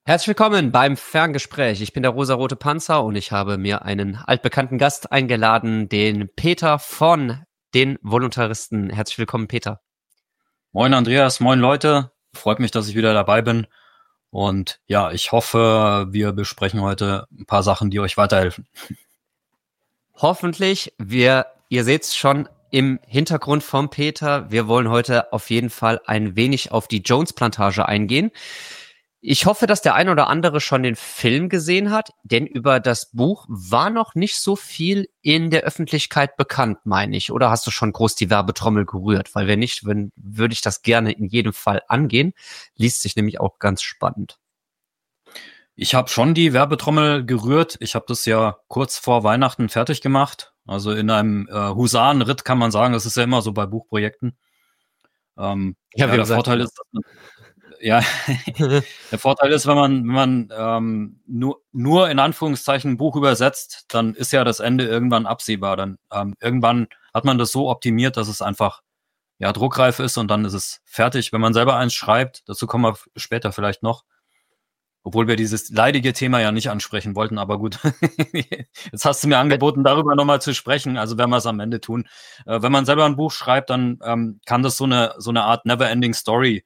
Herzlich willkommen beim Ferngespräch. Ich bin der rosarote Panzer und ich habe mir einen altbekannten Gast eingeladen, den Peter von den Voluntaristen. Herzlich willkommen, Peter. Moin Andreas, moin Leute. Freut mich, dass ich wieder dabei bin. Und ja, ich hoffe, wir besprechen heute ein paar Sachen, die euch weiterhelfen. Hoffentlich. Ihr seht es schon im Hintergrund vom Peter. Wir wollen heute auf jeden Fall ein wenig auf die Jones-Plantage eingehen. Ich hoffe, dass der ein oder andere schon den Film gesehen hat, denn über das Buch war noch nicht so viel in der Öffentlichkeit bekannt, meine ich. Oder hast du schon groß die Werbetrommel gerührt? Weil wenn nicht, würde ich das gerne in jedem Fall angehen. Liest sich nämlich auch ganz spannend. Ich habe schon die Werbetrommel gerührt. Ich habe das ja kurz vor Weihnachten fertig gemacht. Also in einem Husarenritt kann man sagen, das ist ja immer so bei Buchprojekten. Der Vorteil ist, ja, der Vorteil ist, wenn man nur in Anführungszeichen ein Buch übersetzt, dann ist ja das Ende irgendwann absehbar. Dann irgendwann hat man das so optimiert, dass es einfach druckreif ist und dann ist es fertig. Wenn man selber eins schreibt, dazu kommen wir später vielleicht noch, obwohl wir dieses leidige Thema ja nicht ansprechen wollten, aber gut. Jetzt hast du mir angeboten, darüber nochmal zu sprechen, also werden wir es am Ende tun. Wenn man selber ein Buch schreibt, dann kann das so eine Art Never-Ending Story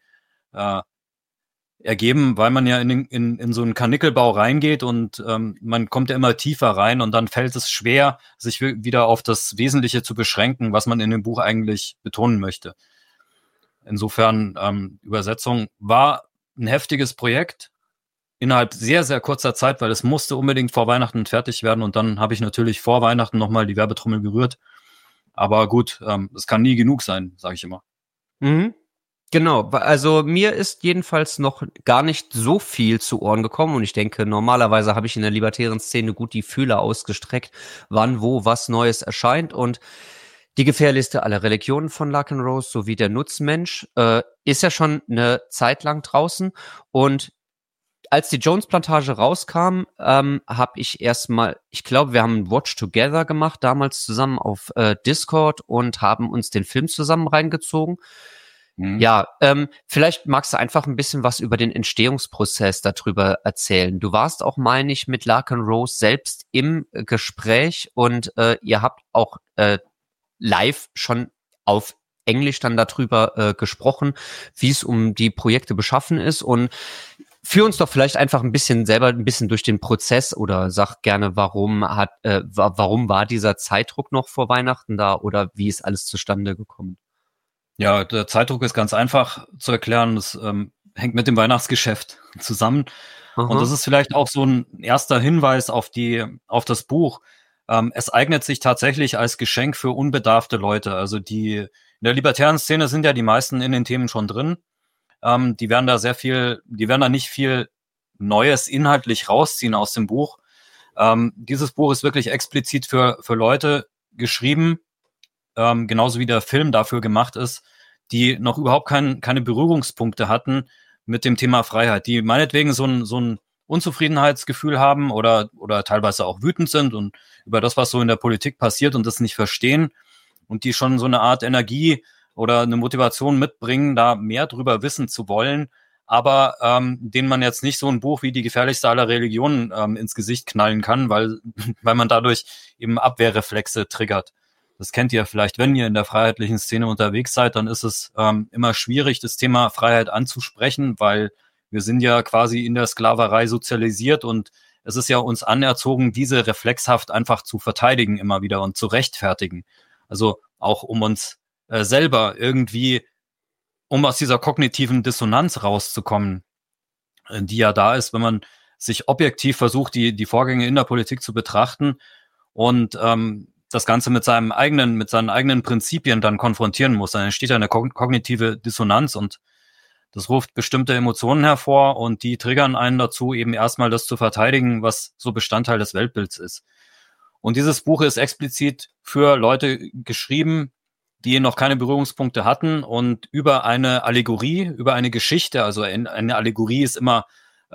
ergeben, weil man ja in so einen Karnickelbau reingeht und man kommt ja immer tiefer rein und dann fällt es schwer, sich wieder auf das Wesentliche zu beschränken, was man in dem Buch eigentlich betonen möchte. Insofern, Übersetzung war ein heftiges Projekt innerhalb sehr, sehr kurzer Zeit, weil es musste unbedingt vor Weihnachten fertig werden und dann habe ich natürlich vor Weihnachten nochmal die Werbetrommel gerührt. Aber gut, es kann nie genug sein, sage ich immer. Mhm. Genau, also mir ist jedenfalls noch gar nicht so viel zu Ohren gekommen und ich denke, normalerweise habe ich in der libertären Szene gut die Fühler ausgestreckt, wann, wo, was Neues erscheint und die Gefährliste aller Religionen von Larkenrose sowie der Nutzmensch ist ja schon eine Zeit lang draußen und als die Jones-Plantage rauskam, habe ich erstmal, ich glaube, wir haben ein Watch Together gemacht, damals zusammen auf Discord und haben uns den Film zusammen reingezogen. Ja, vielleicht magst du einfach ein bisschen was über den Entstehungsprozess darüber erzählen. Du warst auch, meine ich, mit Larkenrose selbst im Gespräch und ihr habt auch live schon auf Englisch dann darüber gesprochen, wie es um die Projekte beschaffen ist und führ uns doch vielleicht einfach ein bisschen durch den Prozess oder sag gerne, warum war dieser Zeitdruck noch vor Weihnachten da oder wie ist alles zustande gekommen? Ja, der Zeitdruck ist ganz einfach zu erklären. Das hängt mit dem Weihnachtsgeschäft zusammen. Aha. Und das ist vielleicht auch so ein erster Hinweis auf das Buch. Es eignet sich tatsächlich als Geschenk für unbedarfte Leute. Also in der libertären Szene sind ja die meisten in den Themen schon drin. Die werden da nicht viel Neues inhaltlich rausziehen aus dem Buch. Dieses Buch ist wirklich explizit für Leute geschrieben, genauso wie der Film dafür gemacht ist, die noch überhaupt keine Berührungspunkte hatten mit dem Thema Freiheit, die meinetwegen so ein Unzufriedenheitsgefühl haben oder teilweise auch wütend sind und über das, was so in der Politik passiert und das nicht verstehen und die schon so eine Art Energie oder eine Motivation mitbringen, da mehr drüber wissen zu wollen, aber denen man jetzt nicht so ein Buch wie Die gefährlichste aller Religionen ins Gesicht knallen kann, weil man dadurch eben Abwehrreflexe triggert. Das kennt ihr vielleicht, wenn ihr in der freiheitlichen Szene unterwegs seid, dann ist es immer schwierig, das Thema Freiheit anzusprechen, weil wir sind ja quasi in der Sklaverei sozialisiert und es ist ja uns anerzogen, diese reflexhaft einfach zu verteidigen immer wieder und zu rechtfertigen. Also auch um uns selber irgendwie, um aus dieser kognitiven Dissonanz rauszukommen, die ja da ist, wenn man sich objektiv versucht, die Vorgänge in der Politik zu betrachten und das Ganze mit seinen eigenen Prinzipien dann konfrontieren muss. Dann entsteht eine kognitive Dissonanz und das ruft bestimmte Emotionen hervor und die triggern einen dazu, eben erstmal das zu verteidigen, was so Bestandteil des Weltbilds ist. Und dieses Buch ist explizit für Leute geschrieben, die noch keine Berührungspunkte hatten und über eine Allegorie, über eine Geschichte, also eine Allegorie ist immer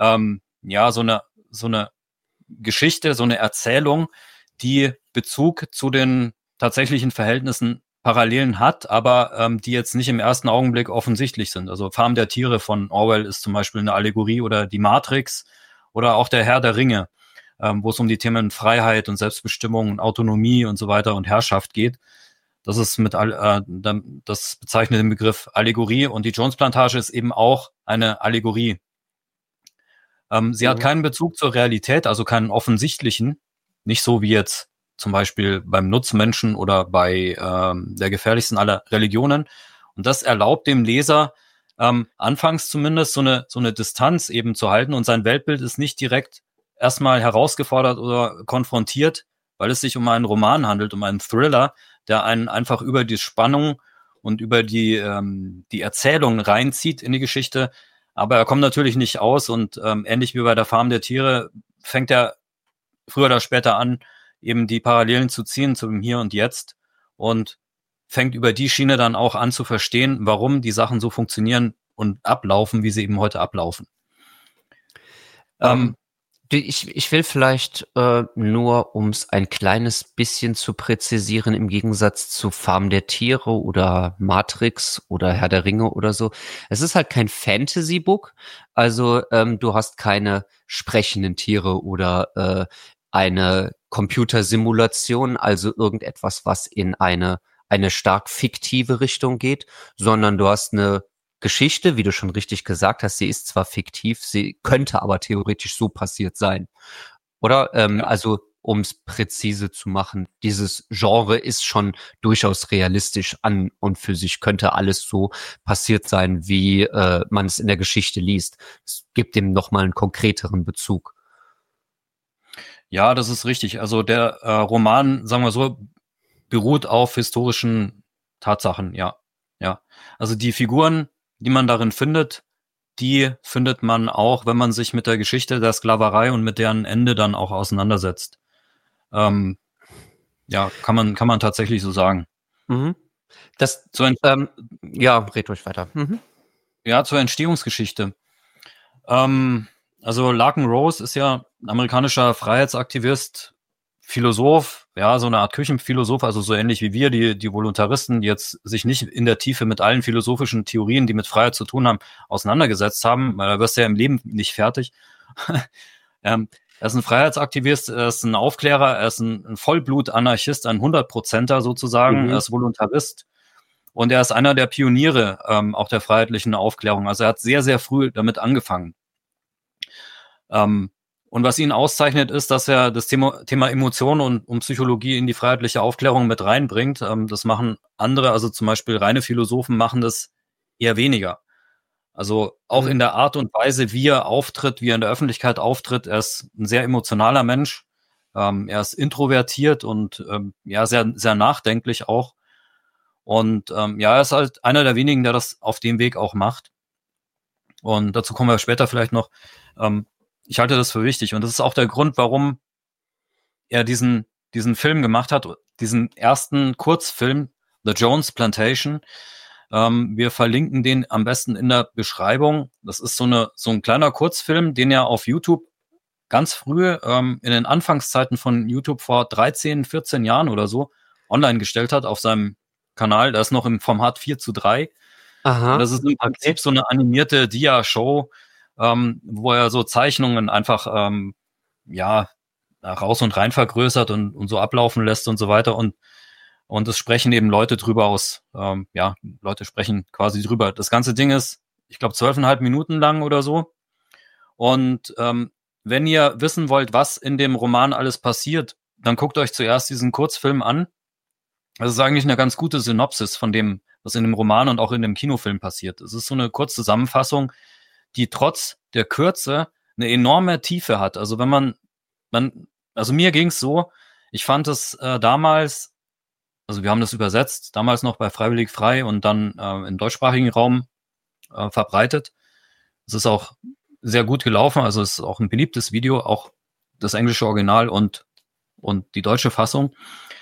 so eine Geschichte, so eine Erzählung, die Bezug zu den tatsächlichen Verhältnissen Parallelen hat, aber die jetzt nicht im ersten Augenblick offensichtlich sind. Also Farm der Tiere von Orwell ist zum Beispiel eine Allegorie oder die Matrix oder auch der Herr der Ringe, wo es um die Themen Freiheit und Selbstbestimmung und Autonomie und so weiter und Herrschaft geht. Das ist das bezeichnet den Begriff Allegorie, und die Jones-Plantage ist eben auch eine Allegorie. Sie hat keinen Bezug zur Realität, also keinen offensichtlichen, nicht so wie jetzt zum Beispiel beim Nutzmenschen oder bei der gefährlichsten aller Religionen. Und das erlaubt dem Leser anfangs zumindest so eine Distanz eben zu halten, und sein Weltbild ist nicht direkt erstmal herausgefordert oder konfrontiert, weil es sich um einen Roman handelt, um einen Thriller, der einen einfach über die Spannung und über die Erzählung reinzieht in die Geschichte. Aber er kommt natürlich nicht aus, und ähnlich wie bei der Farm der Tiere fängt er früher oder später an, eben die Parallelen zu ziehen zum Hier und Jetzt, und fängt über die Schiene dann auch an zu verstehen, warum die Sachen so funktionieren und ablaufen, wie sie eben heute ablaufen. Ich will vielleicht nur, um es ein kleines bisschen zu präzisieren, im Gegensatz zu Farm der Tiere oder Matrix oder Herr der Ringe oder so, es ist halt kein Fantasy-Book, also du hast keine sprechenden Tiere oder eine Computersimulation, also irgendetwas, was in eine stark fiktive Richtung geht, sondern du hast eine Geschichte, wie du schon richtig gesagt hast, sie ist zwar fiktiv, sie könnte aber theoretisch so passiert sein. Oder? Ja. Also, um es präzise zu machen, dieses Genre ist schon durchaus realistisch an und für sich, könnte alles so passiert sein, wie man es in der Geschichte liest. Es gibt dem nochmal einen konkreteren Bezug. Ja, das ist richtig. Also der Roman, sagen wir so, beruht auf historischen Tatsachen, ja. Ja. Also die Figuren, die man darin findet, die findet man auch, wenn man sich mit der Geschichte der Sklaverei und mit deren Ende dann auch auseinandersetzt. Ja, kann man tatsächlich so sagen. Mhm. Ja, red ruhig weiter. Mhm. Ja, zur Entstehungsgeschichte. Also Larken Rose ist ja ein amerikanischer Freiheitsaktivist, Philosoph, ja, so eine Art Küchenphilosoph, also so ähnlich wie wir, die Voluntaristen, die jetzt sich nicht in der Tiefe mit allen philosophischen Theorien, die mit Freiheit zu tun haben, auseinandergesetzt haben, weil da wirst du ja im Leben nicht fertig. Er ist ein Freiheitsaktivist, er ist ein Aufklärer, er ist ein Vollblut-Anarchist, ein 100%er sozusagen, er ist Voluntarist. Und er ist einer der Pioniere auch der freiheitlichen Aufklärung. Also er hat sehr, sehr früh damit angefangen. Und was ihn auszeichnet, ist, dass er das Thema Emotionen und Psychologie in die freiheitliche Aufklärung mit reinbringt. Das machen andere, also zum Beispiel reine Philosophen machen das eher weniger. Also auch in der Art und Weise, wie er auftritt, wie er in der Öffentlichkeit auftritt. Er ist ein sehr emotionaler Mensch. Er ist introvertiert und ja, sehr, sehr nachdenklich auch. Und ja, er ist halt einer der wenigen, der das auf dem Weg auch macht. Und dazu kommen wir später vielleicht noch. Ich halte das für wichtig. Und das ist auch der Grund, warum er diesen Film gemacht hat, diesen ersten Kurzfilm, The Jones Plantation. Wir verlinken den am besten in der Beschreibung. Das ist so ein kleiner Kurzfilm, den er auf YouTube ganz früh in den Anfangszeiten von YouTube vor 13, 14 Jahren oder so online gestellt hat auf seinem Kanal. Da ist noch im Format 4:3. Aha. Und das ist im Prinzip so eine animierte Dia-Show, wo er so Zeichnungen einfach ja raus und rein vergrößert und so ablaufen lässt und so weiter. Und es sprechen eben Leute drüber aus. Ja, Leute sprechen quasi drüber. Das ganze Ding ist, ich glaube, 12,5 Minuten lang oder so. Und wenn ihr wissen wollt, was in dem Roman alles passiert, dann guckt euch zuerst diesen Kurzfilm an. Das ist eigentlich eine ganz gute Synopsis von dem, was in dem Roman und auch in dem Kinofilm passiert. Es ist so eine Kurzzusammenfassung, die trotz der Kürze eine enorme Tiefe hat. Also wenn man also mir ging's so, ich fand es damals, also wir haben das übersetzt, damals noch bei Freiwillig Frei und dann im deutschsprachigen Raum verbreitet. Es ist auch sehr gut gelaufen, also es ist auch ein beliebtes Video, auch das englische Original und die deutsche Fassung.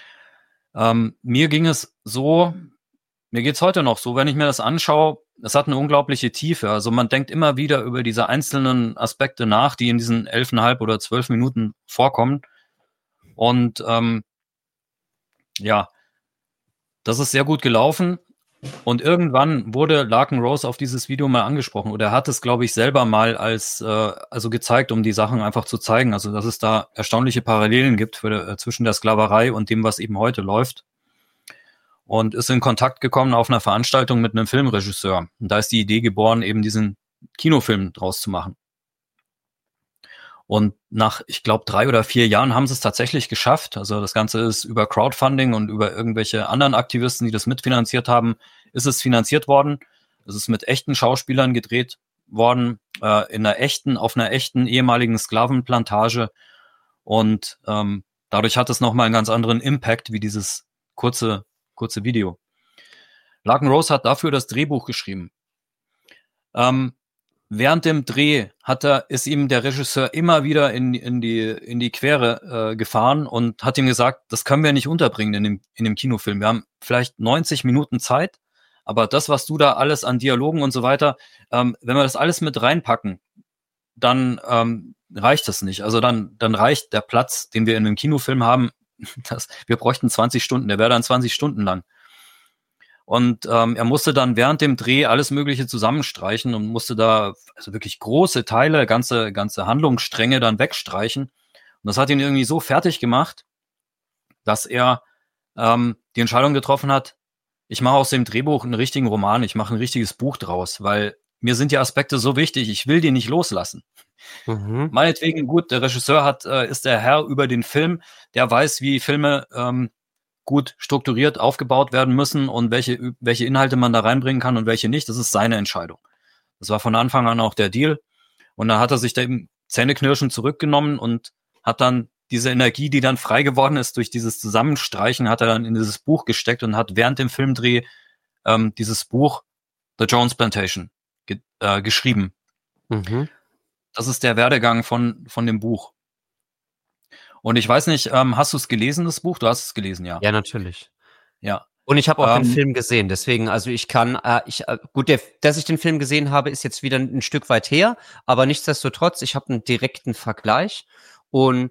Mir ging es so, mir geht's heute noch so, wenn ich mir das anschaue, es hat eine unglaubliche Tiefe. Also man denkt immer wieder über diese einzelnen Aspekte nach, die in diesen 11,5 oder 12 Minuten vorkommen. Und ja, das ist sehr gut gelaufen. Und irgendwann wurde Larken Rose auf dieses Video mal angesprochen oder er hat es, glaube ich, selber mal also gezeigt, um die Sachen einfach zu zeigen. Also, dass es da erstaunliche Parallelen gibt zwischen der Sklaverei und dem, was eben heute läuft. Und ist in Kontakt gekommen auf einer Veranstaltung mit einem Filmregisseur. Und da ist die Idee geboren, eben diesen Kinofilm draus zu machen. Und nach, ich glaube, 3 oder 4 Jahren haben sie es tatsächlich geschafft. Also das Ganze ist über Crowdfunding und über irgendwelche anderen Aktivisten, die das mitfinanziert haben, ist es finanziert worden. Es ist mit echten Schauspielern gedreht worden, auf einer echten ehemaligen Sklavenplantage. Und dadurch hat es nochmal einen ganz anderen Impact wie dieses kurze Video. Larken Rose hat dafür das Drehbuch geschrieben. Während dem Dreh ist ihm der Regisseur immer wieder in die Quere gefahren und hat ihm gesagt, das können wir nicht unterbringen in dem Kinofilm. Wir haben vielleicht 90 Minuten Zeit, aber das, was du da alles an Dialogen und so weiter, wenn wir das alles mit reinpacken, dann reicht das nicht. Also dann reicht der Platz, den wir in einem Kinofilm haben, wir bräuchten 20 Stunden, der wäre dann 20 Stunden lang. Und er musste dann während dem Dreh alles Mögliche zusammenstreichen und musste da also wirklich große Teile, ganze Handlungsstränge dann wegstreichen. Und das hat ihn irgendwie so fertig gemacht, dass er die Entscheidung getroffen hat, ich mache aus dem Drehbuch einen richtigen Roman, ich mache ein richtiges Buch draus, weil mir sind die Aspekte so wichtig, ich will die nicht loslassen. Mhm. Meinetwegen, gut, der Regisseur ist der Herr über den Film, der weiß, wie Filme gut strukturiert aufgebaut werden müssen und welche Inhalte man da reinbringen kann und welche nicht. Das ist seine Entscheidung. Das war von Anfang an auch der Deal. Und dann hat er sich da eben zähneknirschend zurückgenommen und hat dann diese Energie, die dann frei geworden ist durch dieses Zusammenstreichen, hat er dann in dieses Buch gesteckt und hat während dem Filmdreh dieses Buch The Jones Plantation geschrieben. Mhm. Das ist der Werdegang von dem Buch. Und ich weiß nicht, hast du es gelesen, das Buch? Du hast es gelesen, ja. Ja, natürlich. Ja. Und ich habe auch den Film gesehen, deswegen, also ich kann, gut, dass ich den Film gesehen habe, ist jetzt wieder ein Stück weit her, aber nichtsdestotrotz, ich habe einen direkten Vergleich und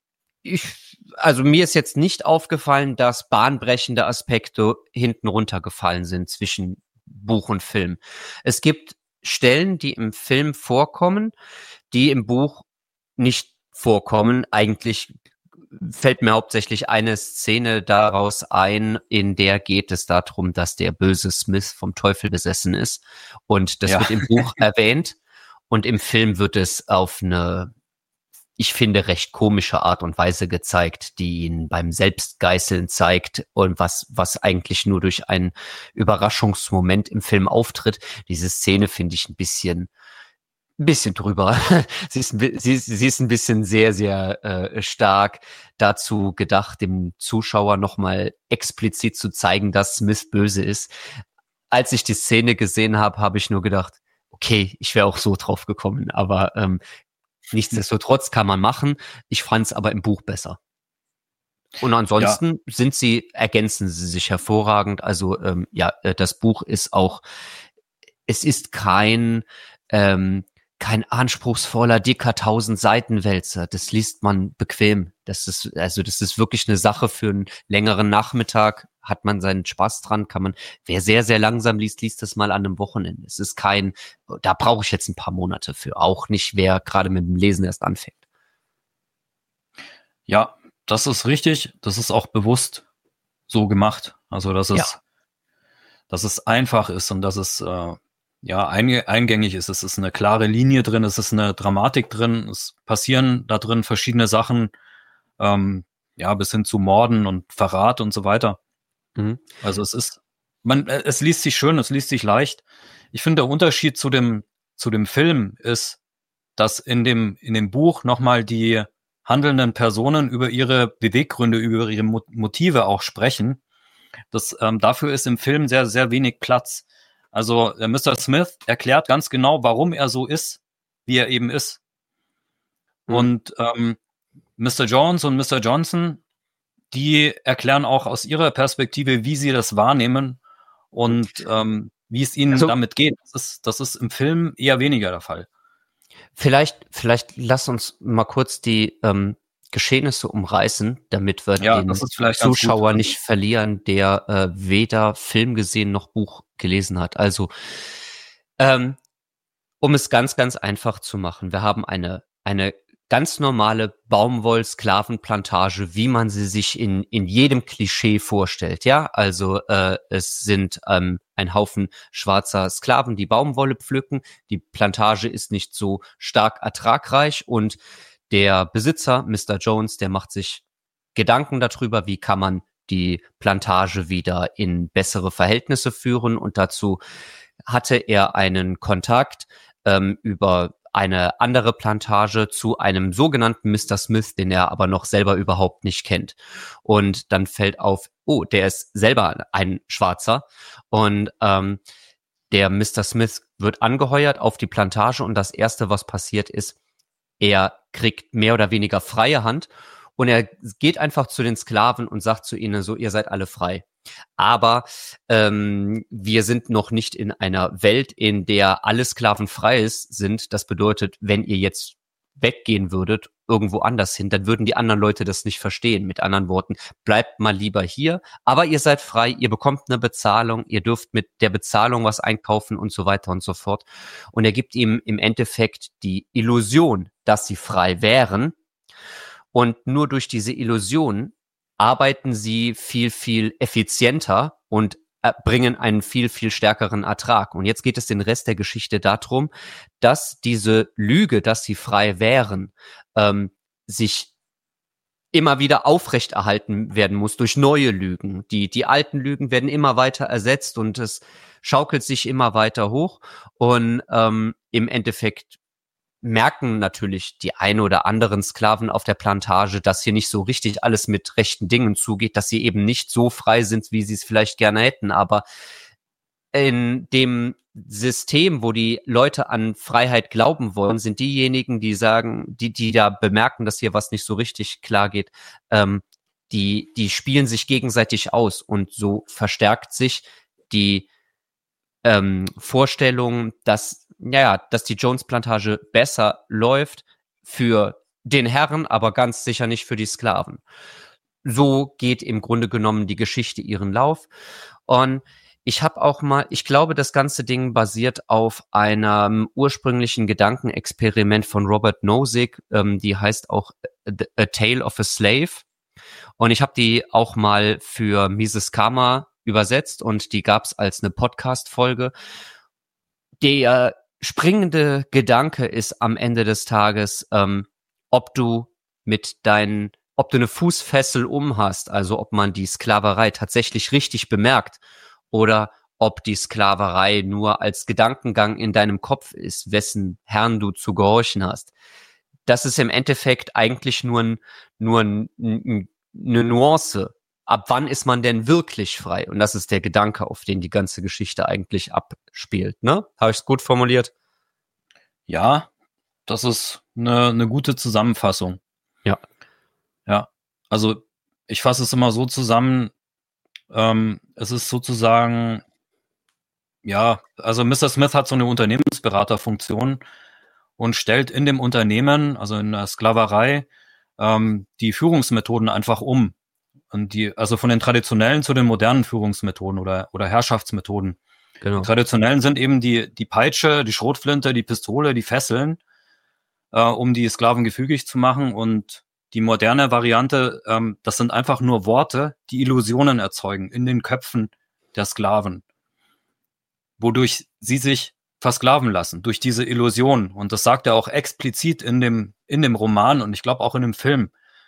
also mir ist jetzt nicht aufgefallen, dass bahnbrechende Aspekte hinten runtergefallen sind zwischen Buch und Film. Es gibt Stellen, die im Film vorkommen, die im Buch nicht vorkommen. Eigentlich fällt mir hauptsächlich eine Szene daraus ein, in der geht es darum, dass der böse Smith vom Teufel besessen ist. Und das wird im Buch erwähnt. Und im Film wird es auf eine, ich finde, recht komische Art und Weise gezeigt, die ihn beim Selbstgeißeln zeigt und was eigentlich nur durch einen Überraschungsmoment im Film auftritt. Diese Szene finde ich ein bisschen drüber. Sie ist ein bisschen sehr, sehr stark dazu gedacht, dem Zuschauer nochmal explizit zu zeigen, dass Smith böse ist. Als ich die Szene gesehen habe, habe ich nur gedacht, okay, ich wäre auch so drauf gekommen, aber nichtsdestotrotz kann man machen. Ich fand es aber im Buch besser. Und ansonsten ergänzen sie sich hervorragend. Also das Buch ist auch, es ist kein anspruchsvoller, dicker 1000-Seiten-Wälzer. Das liest man bequem. Das ist wirklich eine Sache für einen längeren Nachmittag. Hat man seinen Spaß dran, wer sehr, sehr langsam liest das mal an einem Wochenende. Es ist da brauche ich jetzt ein paar Monate für. Auch nicht, wer gerade mit dem Lesen erst anfängt. Ja, das ist richtig. Das ist auch bewusst so gemacht. Also, dass es einfach ist und dass es eingängig ist. Es ist eine klare Linie drin, es ist eine Dramatik drin, es passieren da drin verschiedene Sachen, bis hin zu Morden und Verrat und so weiter. Mhm. Also es liest sich schön, es liest sich leicht. Ich finde, der Unterschied zu dem Film ist, dass in dem Buch nochmal die handelnden Personen über ihre Beweggründe, über ihre Motive auch sprechen. Dafür ist im Film sehr, sehr wenig Platz. Also Mr. Smith erklärt ganz genau, warum er so ist, wie er eben ist. Mhm. Und Mr. Jones und Mr. Johnson, die erklären auch aus ihrer Perspektive, wie sie das wahrnehmen und wie es ihnen damit geht. Das ist im Film eher weniger der Fall. Vielleicht lass uns mal kurz die Geschehnisse umreißen, damit wir Ja, den das ist vielleicht ganz gut. Zuschauer nicht verlieren, der weder Film gesehen noch Buch gelesen hat. Also, um es ganz, ganz einfach zu machen, wir haben eine ganz normale Baumwoll-Sklavenplantage, wie man sie sich in jedem Klischee vorstellt. Ja, also es sind ein Haufen schwarzer Sklaven, die Baumwolle pflücken. Die Plantage ist nicht so stark ertragreich und der Besitzer, Mr. Jones, der macht sich Gedanken darüber, wie kann man die Plantage wieder in bessere Verhältnisse führen, und dazu hatte er einen Kontakt über eine andere Plantage zu einem sogenannten Mr. Smith, den er aber noch selber überhaupt nicht kennt. Und dann fällt auf, oh, der ist selber ein Schwarzer. Und der Mr. Smith wird angeheuert auf die Plantage, und das Erste, was passiert ist, er kriegt mehr oder weniger freie Hand und er geht einfach zu den Sklaven und sagt zu ihnen so, ihr seid alle frei. Aber wir sind noch nicht in einer Welt, in der alle Sklaven frei sind. Das bedeutet, wenn ihr jetzt weggehen würdet, irgendwo anders hin, dann würden die anderen Leute das nicht verstehen. Mit anderen Worten, bleibt mal lieber hier, aber ihr seid frei, ihr bekommt eine Bezahlung, ihr dürft mit der Bezahlung was einkaufen und so weiter und so fort. Und er gibt ihm im Endeffekt die Illusion, dass sie frei wären. Und nur durch diese Illusion arbeiten sie viel, viel effizienter und bringen einen viel, viel stärkeren Ertrag. Und jetzt geht es den Rest der Geschichte darum, dass diese Lüge, dass sie frei wären, sich immer wieder aufrechterhalten werden muss durch neue Lügen. Die alten Lügen werden immer weiter ersetzt und es schaukelt sich immer weiter hoch. Und im Endeffekt merken natürlich die ein oder anderen Sklaven auf der Plantage, dass hier nicht so richtig alles mit rechten Dingen zugeht, dass sie eben nicht so frei sind, wie sie es vielleicht gerne hätten. Aber in dem System, wo die Leute an Freiheit glauben wollen, sind diejenigen, die sagen, die da bemerken, dass hier was nicht so richtig klar geht, die spielen sich gegenseitig aus, und so verstärkt sich die Vorstellung, dass die Jones-Plantage besser läuft für den Herren, aber ganz sicher nicht für die Sklaven. So geht im Grunde genommen die Geschichte ihren Lauf. Und ich glaube, das ganze Ding basiert auf einem ursprünglichen Gedankenexperiment von Robert Nozick, die heißt auch A Tale of a Slave. Und ich habe die auch mal für Mises Karma übersetzt, und die gab's als eine Podcast-Folge. Der springende Gedanke ist am Ende des Tages, ob du eine Fußfessel hast, also ob man die Sklaverei tatsächlich richtig bemerkt oder ob die Sklaverei nur als Gedankengang in deinem Kopf ist, wessen Herrn du zu gehorchen hast. Das ist im Endeffekt eigentlich nur eine Nuance. Ab wann ist man denn wirklich frei? Und das ist der Gedanke, auf den die ganze Geschichte eigentlich abspielt, ne? Habe ich es gut formuliert? Ja, das ist eine gute Zusammenfassung. Ja. Ja, also ich fasse es immer so zusammen, es ist sozusagen, ja, also Mr. Smith hat so eine Unternehmensberaterfunktion und stellt in dem Unternehmen, also in der Sklaverei, die Führungsmethoden einfach um. Und also von den traditionellen zu den modernen Führungsmethoden oder Herrschaftsmethoden. Genau. Die traditionellen sind eben die Peitsche, die Schrotflinte, die Pistole, die Fesseln, um die Sklaven gefügig zu machen. Und die moderne Variante, das sind einfach nur Worte, die Illusionen erzeugen in den Köpfen der Sklaven, wodurch sie sich versklaven lassen, durch diese Illusion. Und das sagt er auch explizit in dem Roman und ich glaube auch in dem Film.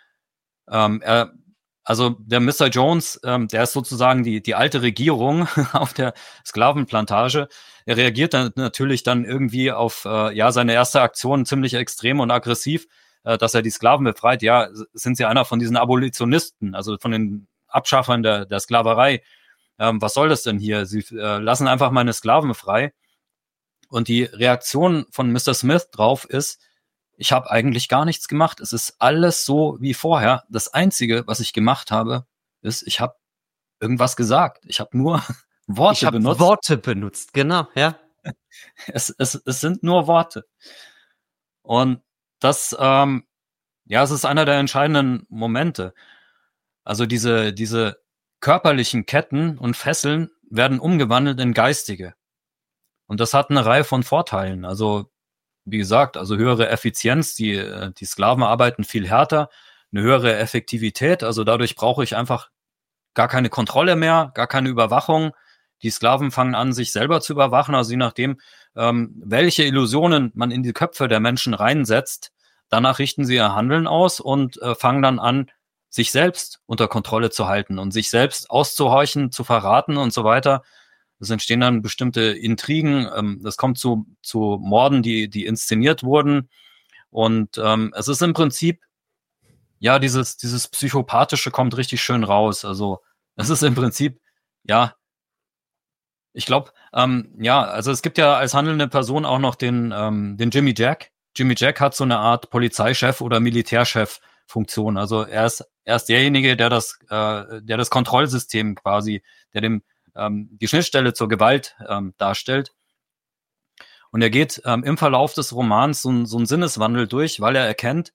Also der Mr. Jones, der ist sozusagen die alte Regierung auf der Sklavenplantage. Er reagiert dann natürlich dann irgendwie auf seine erste Aktion ziemlich extrem und aggressiv, dass er die Sklaven befreit. Ja, sind sie einer von diesen Abolitionisten, also von den Abschaffern der Sklaverei. Was soll das denn hier? Sie lassen einfach meine Sklaven frei. Und die Reaktion von Mr. Smith drauf ist, ich habe eigentlich gar nichts gemacht. Es ist alles so wie vorher. Das Einzige, was ich gemacht habe, ist, ich habe irgendwas gesagt. Ich habe nur Worte benutzt. Worte benutzt, genau, ja. Es sind nur Worte. Und das Ja, es ist einer der entscheidenden Momente. Also diese körperlichen Ketten und Fesseln werden umgewandelt in geistige. Und das hat eine Reihe von Vorteilen. Also, wie gesagt, also höhere Effizienz, die Sklaven arbeiten viel härter, eine höhere Effektivität. Also dadurch brauche ich einfach gar keine Kontrolle mehr, gar keine Überwachung. Die Sklaven fangen an, sich selber zu überwachen. Also je nachdem, welche Illusionen man in die Köpfe der Menschen reinsetzt, danach richten sie ihr Handeln aus und fangen dann an, sich selbst unter Kontrolle zu halten und sich selbst auszuhorchen, zu verraten und so weiter. Es entstehen dann bestimmte Intrigen. Das kommt zu Morden, die inszeniert wurden. Und es ist im Prinzip, ja, dieses Psychopathische kommt richtig schön raus. Also es ist im Prinzip, ja, ich glaube, ja, also es gibt ja als handelnde Person auch noch den Jimmy Jack. Jimmy Jack hat so eine Art Polizeichef oder Militärchef-Funktion. Also er ist derjenige, der das Kontrollsystem quasi, der die Schnittstelle zur Gewalt darstellt. Und er geht im Verlauf des Romans so einen Sinneswandel durch, weil er erkennt,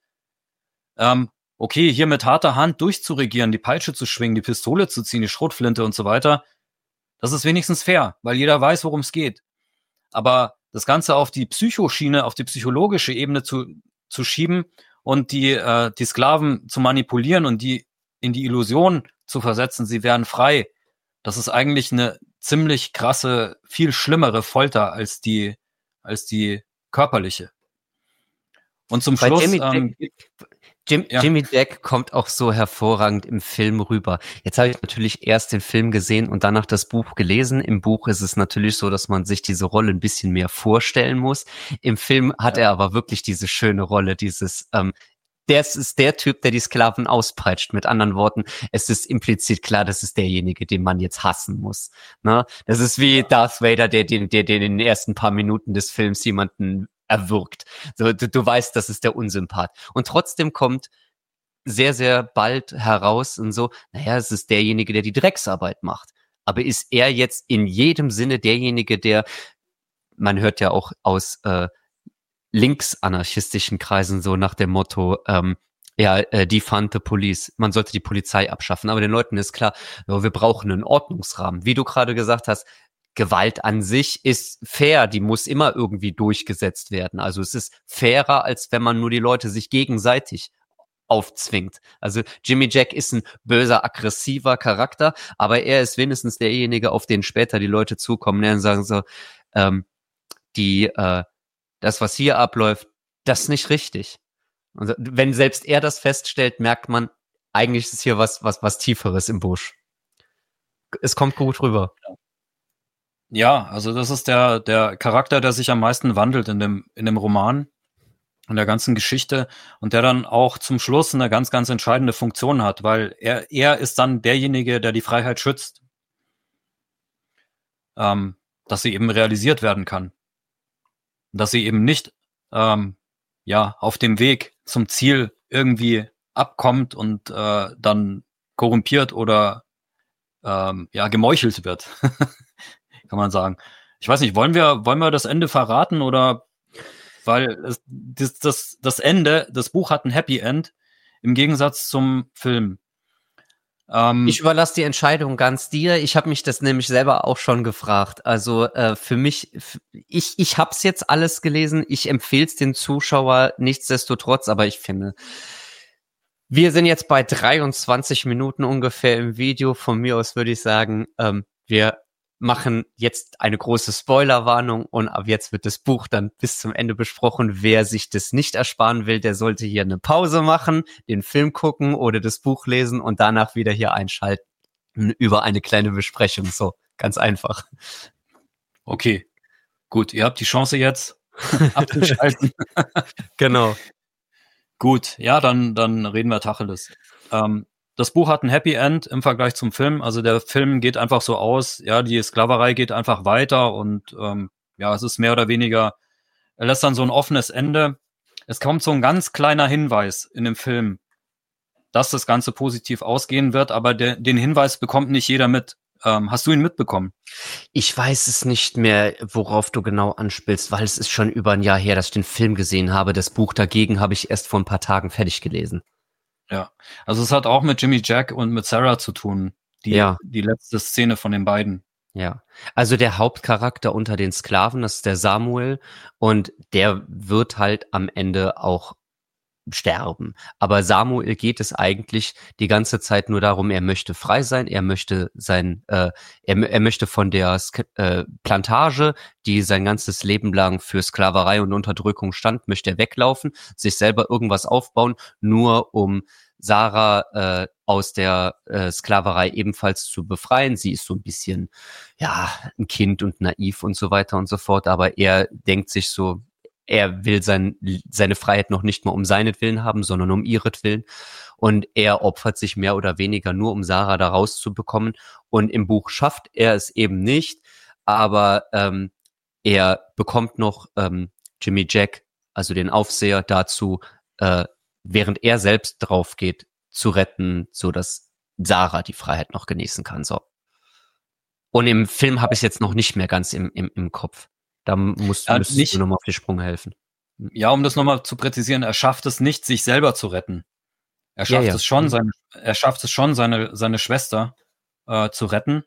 okay, hier mit harter Hand durchzuregieren, die Peitsche zu schwingen, die Pistole zu ziehen, die Schrotflinte und so weiter, das ist wenigstens fair, weil jeder weiß, worum es geht. Aber das Ganze auf die Psychoschiene, auf die psychologische Ebene zu schieben und die Sklaven zu manipulieren und die in die Illusion zu versetzen, sie wären frei, das ist eigentlich eine ziemlich krasse, viel schlimmere Folter als die körperliche. Und zum Schluss... Jimmy Jack kommt auch so hervorragend im Film rüber. Jetzt habe ich natürlich erst den Film gesehen und danach das Buch gelesen. Im Buch ist es natürlich so, dass man sich diese Rolle ein bisschen mehr vorstellen muss. Im Film hat er aber wirklich diese schöne Rolle, das ist der Typ, der die Sklaven auspeitscht. Mit anderen Worten, es ist implizit klar, das ist derjenige, den man jetzt hassen muss. Ne? Das ist wie Darth Vader, der in den ersten paar Minuten des Films jemanden erwürgt. So, du weißt, das ist der Unsympath. Und trotzdem kommt sehr, sehr bald heraus und so, naja, es ist derjenige, der die Drecksarbeit macht. Aber ist er jetzt in jedem Sinne derjenige, man hört ja auch aus linksanarchistischen Kreisen so nach dem Motto, defund the police. Man sollte die Polizei abschaffen. Aber den Leuten ist klar, wir brauchen einen Ordnungsrahmen. Wie du gerade gesagt hast, Gewalt an sich ist fair, die muss immer irgendwie durchgesetzt werden. Also es ist fairer, als wenn man nur die Leute sich gegenseitig aufzwingt. Also Jimmy Jack ist ein böser, aggressiver Charakter, aber er ist wenigstens derjenige, auf den später die Leute zukommen und sagen so, das, was hier abläuft, das ist nicht richtig. Und wenn selbst er das feststellt, merkt man, eigentlich ist hier was Tieferes im Busch. Es kommt gut rüber. Ja, also das ist der Charakter, der sich am meisten wandelt in dem Roman und der ganzen Geschichte und der dann auch zum Schluss eine ganz, ganz entscheidende Funktion hat, weil er ist dann derjenige, der die Freiheit schützt, dass sie eben realisiert werden kann. Dass sie eben nicht auf dem Weg zum Ziel irgendwie abkommt und dann korrumpiert oder gemeuchelt wird. Kann man sagen. Ich weiß nicht, wollen wir das Ende verraten oder weil das Ende, das Buch hat ein Happy End im Gegensatz zum Film. Ich überlasse die Entscheidung ganz dir. Ich habe mich das nämlich selber auch schon gefragt. Also für mich, ich habe es jetzt alles gelesen. Ich empfehle es den Zuschauer nichtsdestotrotz, aber ich finde, wir sind jetzt bei 23 Minuten ungefähr im Video. Von mir aus würde ich sagen, wir machen jetzt eine große Spoilerwarnung und ab jetzt wird das Buch dann bis zum Ende besprochen. Wer sich das nicht ersparen will, der sollte hier eine Pause machen, den Film gucken oder das Buch lesen und danach wieder hier einschalten über eine kleine Besprechung. So, ganz einfach. Okay, gut, ihr habt die Chance jetzt abzuschalten. Genau. Gut, ja, dann reden wir Tacheles. Das Buch hat ein Happy End im Vergleich zum Film. Also der Film geht einfach so aus, ja, die Sklaverei geht einfach weiter und es ist mehr oder weniger, er lässt dann so ein offenes Ende. Es kommt so ein ganz kleiner Hinweis in dem Film, dass das Ganze positiv ausgehen wird, aber den Hinweis bekommt nicht jeder mit. Hast du ihn mitbekommen? Ich weiß es nicht mehr, worauf du genau anspielst, weil es ist schon über ein Jahr her, dass ich den Film gesehen habe. Das Buch dagegen habe ich erst vor ein paar Tagen fertig gelesen. Ja, also es hat auch mit Jimmy Jack und mit Sarah zu tun, Ja, die letzte Szene von den beiden. ja. Also der Hauptcharakter unter den Sklaven, das ist der Samuel, und der wird halt am Ende auch sterben. Aber Samuel geht es eigentlich die ganze Zeit nur darum, er möchte frei sein, er möchte er möchte von der Plantage, die sein ganzes Leben lang für Sklaverei und Unterdrückung stand, möchte er weglaufen, sich selber irgendwas aufbauen, nur um Sarah aus der Sklaverei ebenfalls zu befreien. Sie ist so ein bisschen, ja, ein Kind und naiv und so weiter und so fort, aber er denkt sich so, er will seine Freiheit noch nicht mal um seinetwillen haben, sondern um ihretwillen. Und er opfert sich mehr oder weniger nur, um Sarah da rauszubekommen. Und im Buch schafft er es eben nicht, aber er bekommt noch Jimmy Jack, also den Aufseher, dazu, während er selbst drauf geht, zu retten, so dass Sarah die Freiheit noch genießen kann. So. Und im Film habe ich es jetzt noch nicht mehr ganz im Kopf. Da müsstest du nochmal auf die Sprünge helfen. Ja, um das nochmal zu präzisieren, er schafft es nicht, sich selber zu retten. Er schafft es schon, seine Schwester zu retten,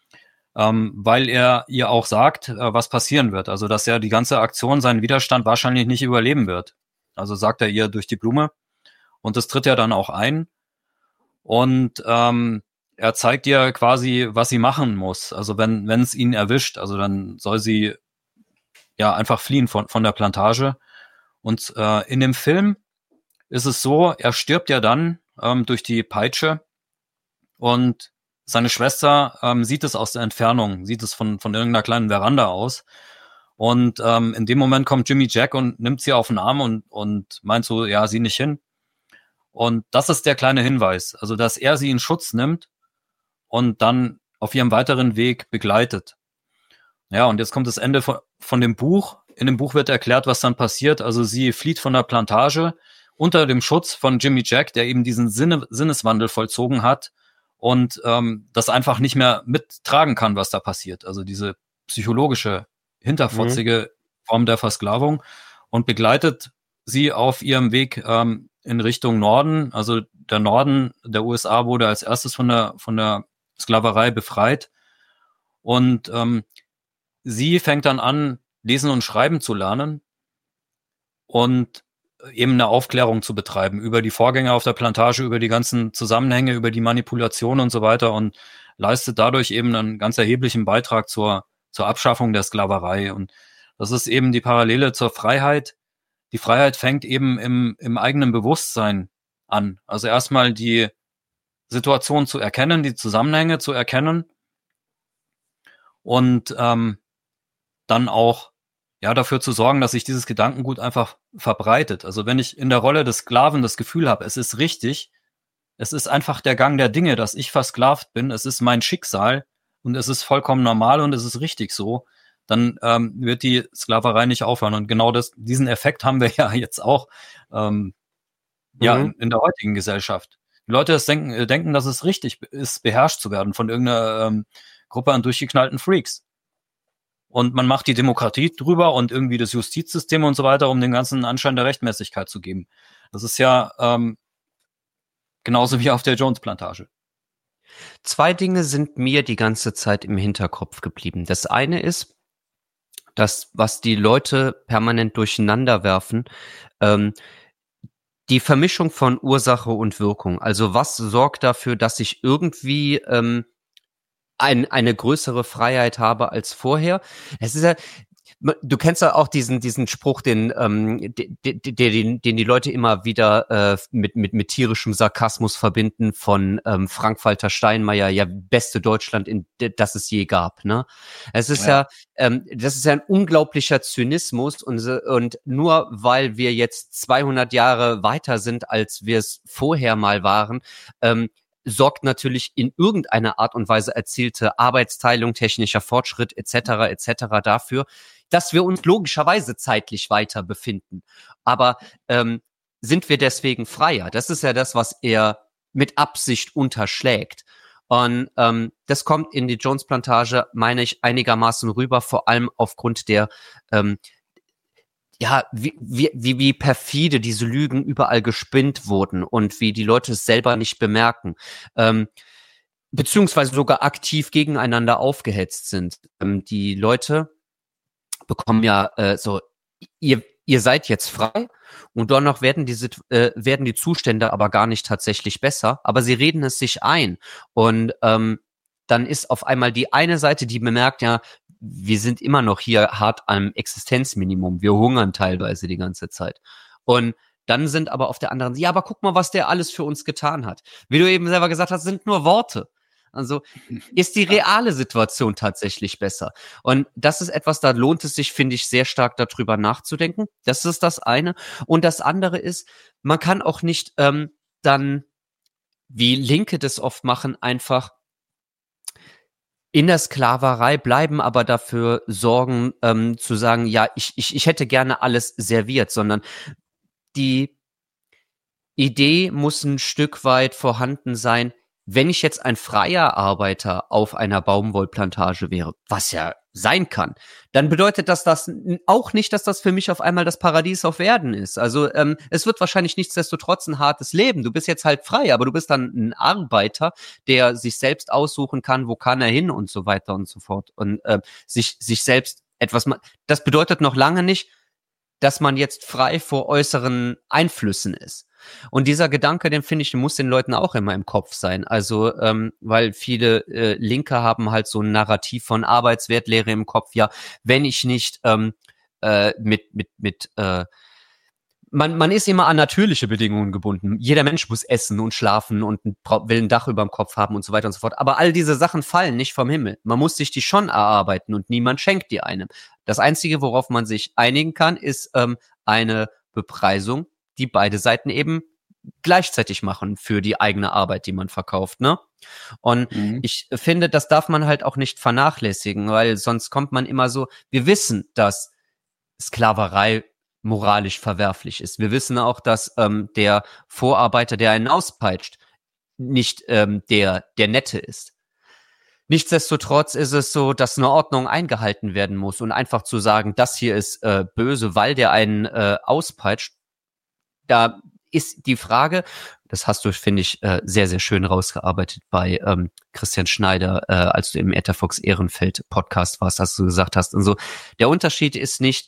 weil er ihr auch sagt, was passieren wird. Also, dass er die ganze Aktion, seinen Widerstand wahrscheinlich nicht überleben wird. Also sagt er ihr durch die Blume. Und das tritt er dann auch ein. Und er zeigt ihr quasi, was sie machen muss. Also wenn es ihn erwischt, also dann soll sie ja einfach fliehen von der Plantage. Und in dem Film ist es so, er stirbt ja dann durch die Peitsche und seine Schwester sieht es aus der Entfernung, sieht es von irgendeiner kleinen Veranda aus. Und in dem Moment kommt Jimmy Jack und nimmt sie auf den Arm und meint so, ja, sieh nicht hin. Und das ist der kleine Hinweis, also dass er sie in Schutz nimmt und dann auf ihrem weiteren Weg begleitet. Ja, und jetzt kommt das Ende von dem Buch. In dem Buch wird erklärt, was dann passiert. Also sie flieht von der Plantage unter dem Schutz von Jimmy Jack, der eben diesen Sinneswandel vollzogen hat und das einfach nicht mehr mittragen kann, was da passiert. Also diese psychologische, hinterfotzige Form der Versklavung, und begleitet sie auf ihrem Weg in Richtung Norden. Also der Norden der USA wurde als erstes von der Sklaverei befreit. Und sie fängt dann an, lesen und schreiben zu lernen und eben eine Aufklärung zu betreiben über die Vorgänge auf der Plantage, über die ganzen Zusammenhänge, über die Manipulation und so weiter, und leistet dadurch eben einen ganz erheblichen Beitrag zur Abschaffung der Sklaverei. Und das ist eben die Parallele zur Freiheit. Die Freiheit fängt eben im eigenen Bewusstsein an. Also erstmal die Situation zu erkennen, die Zusammenhänge zu erkennen und dann auch dafür zu sorgen, dass sich dieses Gedankengut einfach verbreitet. Also wenn ich in der Rolle des Sklaven das Gefühl habe, es ist richtig, es ist einfach der Gang der Dinge, dass ich versklavt bin, es ist mein Schicksal und es ist vollkommen normal und es ist richtig so, dann wird die Sklaverei nicht aufhören. Und genau diesen Effekt haben wir ja jetzt auch in der heutigen Gesellschaft. Die Leute denken, dass es richtig ist, beherrscht zu werden von irgendeiner Gruppe an durchgeknallten Freaks. Und man macht die Demokratie drüber und irgendwie das Justizsystem und so weiter, um den ganzen Anschein der Rechtmäßigkeit zu geben. Das ist ja genauso wie auf der Jones-Plantage. Zwei Dinge sind mir die ganze Zeit im Hinterkopf geblieben. Das eine ist, das, was die Leute permanent durcheinander werfen, die Vermischung von Ursache und Wirkung. Also was sorgt dafür, dass ich irgendwie eine größere Freiheit habe als vorher? Es ist ja, du kennst ja auch diesen Spruch, den die Leute immer wieder mit tierischem Sarkasmus verbinden, von Frank-Walter Steinmeier, ja, beste Deutschland, das es je gab, ne? Es ist das ist ja ein unglaublicher Zynismus, und nur weil wir jetzt 200 Jahre weiter sind, als wir es vorher mal waren, sorgt natürlich in irgendeiner Art und Weise erzielte Arbeitsteilung, technischer Fortschritt etc. dafür, dass wir uns logischerweise zeitlich weiter befinden. Aber sind wir deswegen freier? Das ist ja das, was er mit Absicht unterschlägt. Und das kommt in die Jones-Plantage, meine ich, einigermaßen rüber, vor allem aufgrund der wie perfide diese Lügen überall gespinnt wurden und wie die Leute es selber nicht bemerken. Beziehungsweise sogar aktiv gegeneinander aufgehetzt sind. Die Leute bekommen ja ihr seid jetzt frei und danach werden die Zustände aber gar nicht tatsächlich besser, aber sie reden es sich ein und dann ist auf einmal die eine Seite, die bemerkt, ja, wir sind immer noch hier hart am Existenzminimum, wir hungern teilweise die ganze Zeit und dann sind aber auf der anderen, ja, aber guck mal, was der alles für uns getan hat. Wie du eben selber gesagt hast, sind nur Worte. Also ist die reale Situation tatsächlich besser. Und das ist etwas, da lohnt es sich, finde ich, sehr stark darüber nachzudenken. Das ist das eine. Und das andere ist, man kann auch nicht dann, wie Linke das oft machen, einfach in der Sklaverei bleiben, aber dafür sorgen, zu sagen, ja, ich hätte gerne alles serviert, sondern die Idee muss ein Stück weit vorhanden sein, wenn ich jetzt ein freier Arbeiter auf einer Baumwollplantage wäre, was ja sein kann, dann bedeutet das auch nicht, dass das für mich auf einmal das Paradies auf Erden ist. Also es wird wahrscheinlich nichtsdestotrotz ein hartes Leben. Du bist jetzt halt frei, aber du bist dann ein Arbeiter, der sich selbst aussuchen kann, wo kann er hin und so weiter und so fort. Und sich selbst das bedeutet noch lange nicht, dass man jetzt frei vor äußeren Einflüssen ist. Und dieser Gedanke, den finde ich, muss den Leuten auch immer im Kopf sein. Also, weil viele Linke haben halt so ein Narrativ von Arbeitswertlehre im Kopf. Ja, wenn ich nicht man ist immer an natürliche Bedingungen gebunden. Jeder Mensch muss essen und schlafen und will ein Dach über dem Kopf haben und so weiter und so fort. Aber all diese Sachen fallen nicht vom Himmel. Man muss sich die schon erarbeiten und niemand schenkt die einem. Das Einzige, worauf man sich einigen kann, ist eine Bepreisung, die beide Seiten eben gleichzeitig machen für die eigene Arbeit, die man verkauft, ne? Und ich finde, das darf man halt auch nicht vernachlässigen, weil sonst kommt man immer so, wir wissen, dass Sklaverei moralisch verwerflich ist. Wir wissen auch, dass der Vorarbeiter, der einen auspeitscht, nicht der Nette ist. Nichtsdestotrotz ist es so, dass eine Ordnung eingehalten werden muss und einfach zu sagen, das hier ist böse, weil der einen auspeitscht, da ist die Frage, das hast du, finde ich, sehr, sehr schön rausgearbeitet bei Christian Schneider, als du im Etherfox Ehrenfeld Podcast warst, dass du gesagt hast, und so, der Unterschied ist nicht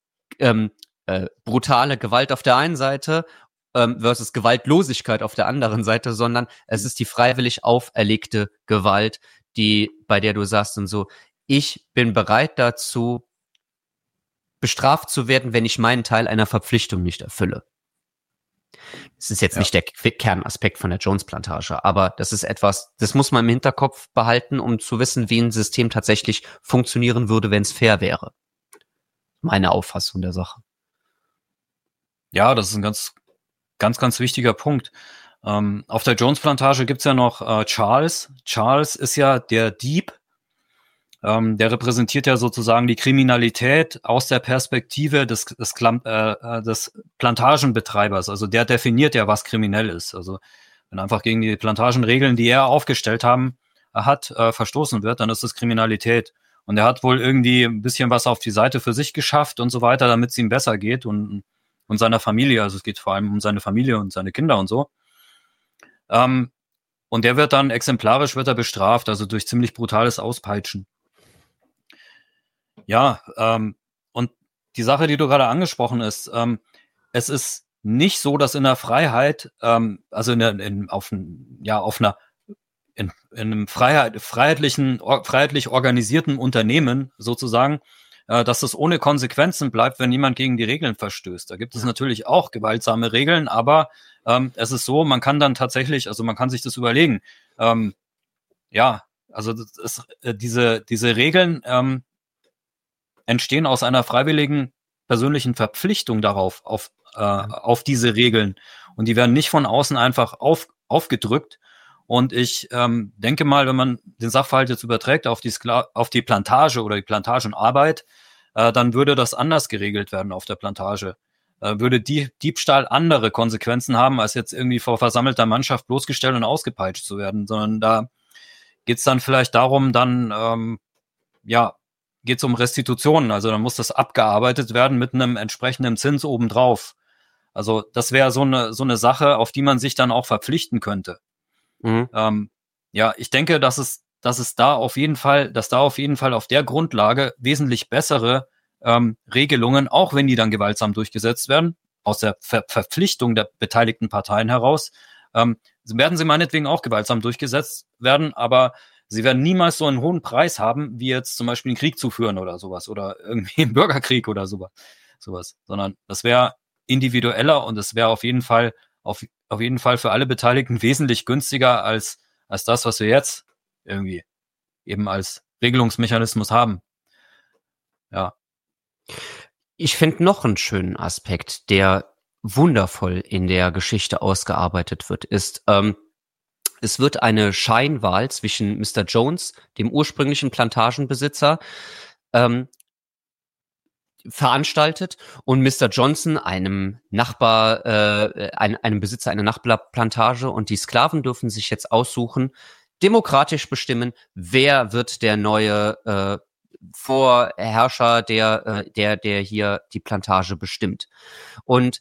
brutale Gewalt auf der einen Seite versus Gewaltlosigkeit auf der anderen Seite, sondern es ist die freiwillig auferlegte Gewalt, bei der du sagst und so, ich bin bereit dazu, bestraft zu werden, wenn ich meinen Teil einer Verpflichtung nicht erfülle. Das ist jetzt nicht der Kernaspekt von der Jones-Plantage, aber das ist etwas, das muss man im Hinterkopf behalten, um zu wissen, wie ein System tatsächlich funktionieren würde, wenn es fair wäre. Meine Auffassung der Sache. Ja, das ist ein ganz wichtiger Punkt. Auf der Jones-Plantage gibt's ja noch Charles. Charles ist ja der Dieb. Der repräsentiert ja sozusagen die Kriminalität aus der Perspektive des Plantagenbetreibers. Also der definiert ja, was kriminell ist. Also wenn einfach gegen die Plantagenregeln, die er aufgestellt hat, verstoßen wird, dann ist das Kriminalität. Und er hat wohl irgendwie ein bisschen was auf die Seite für sich geschafft und so weiter, damit es ihm besser geht und seiner Familie. Also es geht vor allem um seine Familie und seine Kinder und so. Und der wird dann exemplarisch bestraft, also durch ziemlich brutales Auspeitschen. Ja, und die Sache, die du gerade angesprochen hast, es ist nicht so, dass in der Freiheit, also in einem freiheitlich organisierten Unternehmen sozusagen, dass es ohne Konsequenzen bleibt, wenn jemand gegen die Regeln verstößt. Da gibt es natürlich auch gewaltsame Regeln, aber es ist so, man kann dann tatsächlich, also man kann sich das überlegen. Diese Regeln entstehen aus einer freiwilligen persönlichen Verpflichtung darauf, auf diese Regeln. Und die werden nicht von außen einfach aufgedrückt. Und ich denke mal, wenn man den Sachverhalt jetzt überträgt auf die Plantage oder die Plantagenarbeit, dann würde das anders geregelt werden auf der Plantage. Würde Diebstahl andere Konsequenzen haben, als jetzt irgendwie vor versammelter Mannschaft bloßgestellt und ausgepeitscht zu werden, sondern da geht es dann vielleicht darum, dann, geht es um Restitutionen. Also dann muss das abgearbeitet werden mit einem entsprechenden Zins obendrauf. Also das wäre so eine Sache, auf die man sich dann auch verpflichten könnte. Ich denke, dass da auf jeden Fall auf der Grundlage wesentlich bessere Regelungen, auch wenn die dann gewaltsam durchgesetzt werden, aus der Verpflichtung der beteiligten Parteien heraus, werden sie meinetwegen auch gewaltsam durchgesetzt werden, aber sie werden niemals so einen hohen Preis haben, wie jetzt zum Beispiel einen Krieg zu führen oder sowas oder irgendwie einen Bürgerkrieg oder sowas, sondern das wäre individueller und es wäre auf jeden Fall für alle Beteiligten wesentlich günstiger als das, was wir jetzt irgendwie eben als Regelungsmechanismus haben. Ja. Ich finde noch einen schönen Aspekt, der wundervoll in der Geschichte ausgearbeitet wird, ist, es wird eine Scheinwahl zwischen Mr. Jones, dem ursprünglichen Plantagenbesitzer, veranstaltet und Mr. Johnson, einem Besitzer einer Nachbarplantage, und die Sklaven dürfen sich jetzt aussuchen, demokratisch bestimmen, wer wird der neue Vorherrscher, der hier die Plantage bestimmt. Und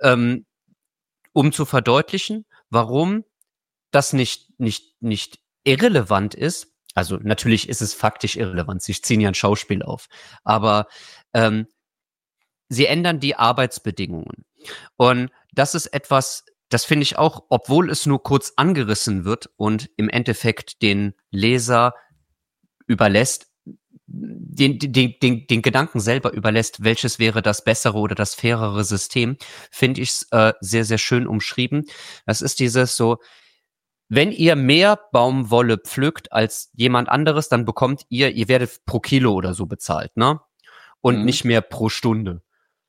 um zu verdeutlichen, warum das nicht irrelevant ist, also natürlich ist es faktisch irrelevant, sie ziehen ja ein Schauspiel auf, aber sie ändern die Arbeitsbedingungen. Und das ist etwas, das finde ich auch, obwohl es nur kurz angerissen wird und im Endeffekt den Leser überlässt, den Gedanken selber überlässt, welches wäre das bessere oder das fairere System, finde ich es sehr, sehr schön umschrieben. Das ist dieses so, wenn ihr mehr Baumwolle pflückt als jemand anderes, dann bekommt ihr werdet pro Kilo oder so bezahlt, ne? Und nicht mehr pro Stunde.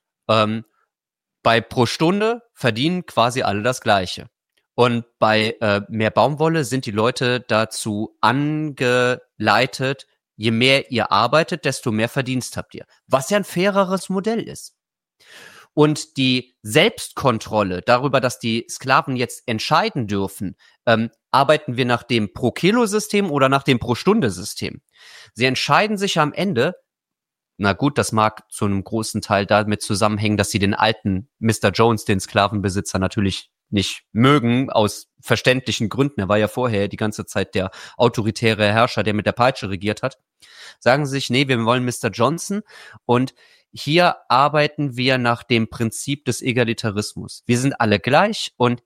Bei pro Stunde verdienen quasi alle das Gleiche. Und bei mehr Baumwolle sind die Leute dazu angeleitet, je mehr ihr arbeitet, desto mehr Verdienst habt ihr. Was ja ein faireres Modell ist. Und die Selbstkontrolle darüber, dass die Sklaven jetzt entscheiden dürfen, arbeiten wir nach dem Pro-Kilo-System oder nach dem Pro-Stunde-System. Sie entscheiden sich am Ende, na gut, das mag zu einem großen Teil damit zusammenhängen, dass sie den alten Mr. Jones, den Sklavenbesitzer, natürlich nicht mögen, aus verständlichen Gründen. Er war ja vorher die ganze Zeit der autoritäre Herrscher, der mit der Peitsche regiert hat. Sagen sie sich, nee, wir wollen Mr. Johnson, und hier arbeiten wir nach dem Prinzip des Egalitarismus. Wir sind alle gleich und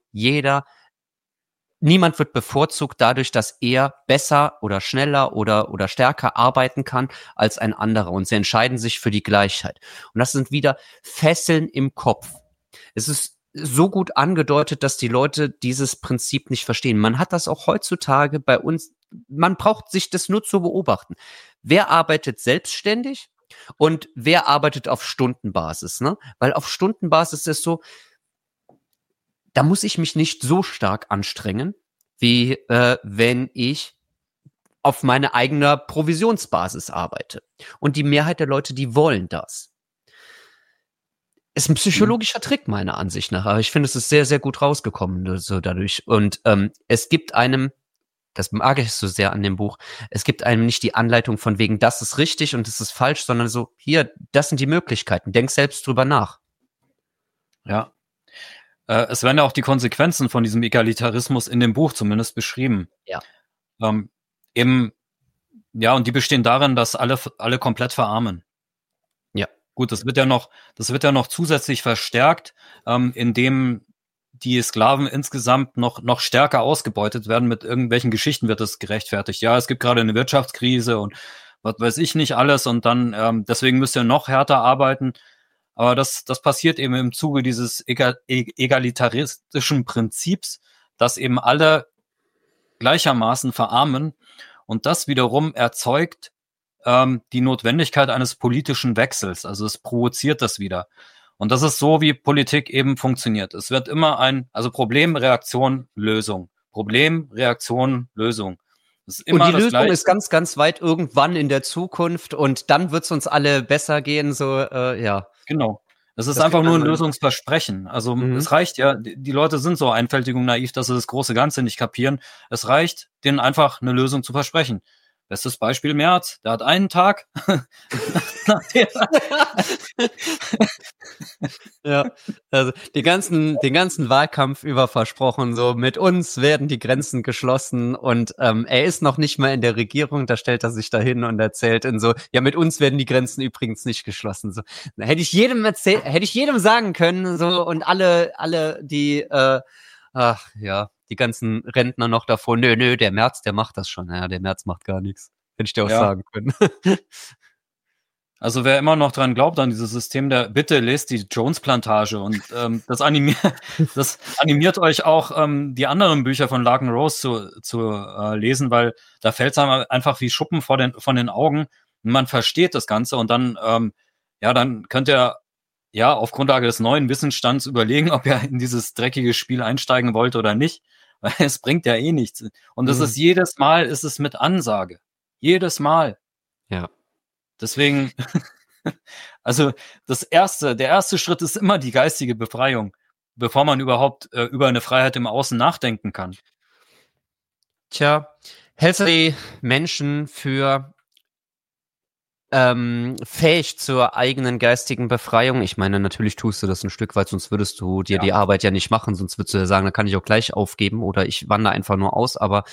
niemand wird bevorzugt dadurch, dass er besser oder schneller oder stärker arbeiten kann als ein anderer, und sie entscheiden sich für die Gleichheit. Und das sind wieder Fesseln im Kopf. Es ist so gut angedeutet, dass die Leute dieses Prinzip nicht verstehen. Man hat das auch heutzutage bei uns, man braucht sich das nur zu beobachten. Wer arbeitet selbstständig und wer arbeitet auf Stundenbasis, ne? Weil auf Stundenbasis ist so, da muss ich mich nicht so stark anstrengen, wie wenn ich auf meine eigene Provisionsbasis arbeite. Und die Mehrheit der Leute, die wollen das. Ist ein psychologischer Trick meiner Ansicht nach, aber ich finde, es ist sehr, sehr gut rausgekommen so dadurch. Und es gibt einem, das mag ich so sehr an dem Buch, es gibt einem nicht die Anleitung von wegen, das ist richtig und das ist falsch, sondern so, hier, das sind die Möglichkeiten, denk selbst drüber nach. Ja. Es werden ja auch die Konsequenzen von diesem Egalitarismus in dem Buch zumindest beschrieben. Ja. Und die bestehen darin, dass alle komplett verarmen. Ja. Gut, das wird ja noch zusätzlich verstärkt, indem die Sklaven insgesamt noch stärker ausgebeutet werden. Mit irgendwelchen Geschichten wird das gerechtfertigt. Ja, es gibt gerade eine Wirtschaftskrise und was weiß ich nicht alles, und dann deswegen müsst ihr noch härter arbeiten. Aber das passiert eben im Zuge dieses egalitaristischen Prinzips, dass eben alle gleichermaßen verarmen, und das wiederum erzeugt die Notwendigkeit eines politischen Wechsels. Also es provoziert das wieder. Und das ist so, wie Politik eben funktioniert. Es wird immer Problem, Reaktion, Lösung. Problem, Reaktion, Lösung. Das ist immer und die Lösung Gleiche. ist ganz, ganz weit irgendwann in der Zukunft, und dann wird es uns alle besser gehen, so, ja. Genau. Es ist Das einfach kriegt nur man ein so hin. Lösungsversprechen. Also Mhm. es reicht ja, die Leute sind so einfältig und naiv, dass sie das große Ganze nicht kapieren. Es reicht, denen einfach eine Lösung zu versprechen. Bestes Beispiel Merz, der hat einen Tag, nachdem Ja, also den ganzen Wahlkampf über versprochen, so mit uns werden die Grenzen geschlossen und er ist noch nicht mal in der Regierung, da stellt er sich da hin und erzählt in so, ja, mit uns werden die Grenzen übrigens nicht geschlossen. So, da hätte ich jedem hätte ich jedem sagen können, so und alle die, ach ja, die ganzen Rentner noch davor, nö, der Merz, der macht das schon, ja, der Merz macht gar nichts. Hätte ich dir auch ja, sagen können. also wer immer noch dran glaubt an dieses System, der bitte lest die Jones-Plantage und das animiert euch auch die anderen Bücher von Larken Rose zu lesen, weil da fällt es einem einfach wie Schuppen von den Augen und man versteht das Ganze und dann dann könnt ihr ja auf Grundlage des neuen Wissensstands überlegen, ob ihr in dieses dreckige Spiel einsteigen wollt oder nicht, weil es bringt ja eh nichts. Und das ist jedes Mal ist es mit Ansage. Jedes Mal. Ja. Deswegen, also der erste Schritt ist immer die geistige Befreiung, bevor man überhaupt über eine Freiheit im Außen nachdenken kann. Tja, hältst du die Menschen für fähig zur eigenen geistigen Befreiung? Ich meine, natürlich tust du das ein Stück weit, sonst würdest du dir die Arbeit ja nicht machen, sonst würdest du ja sagen, da kann ich auch gleich aufgeben oder ich wandere einfach nur aus, aber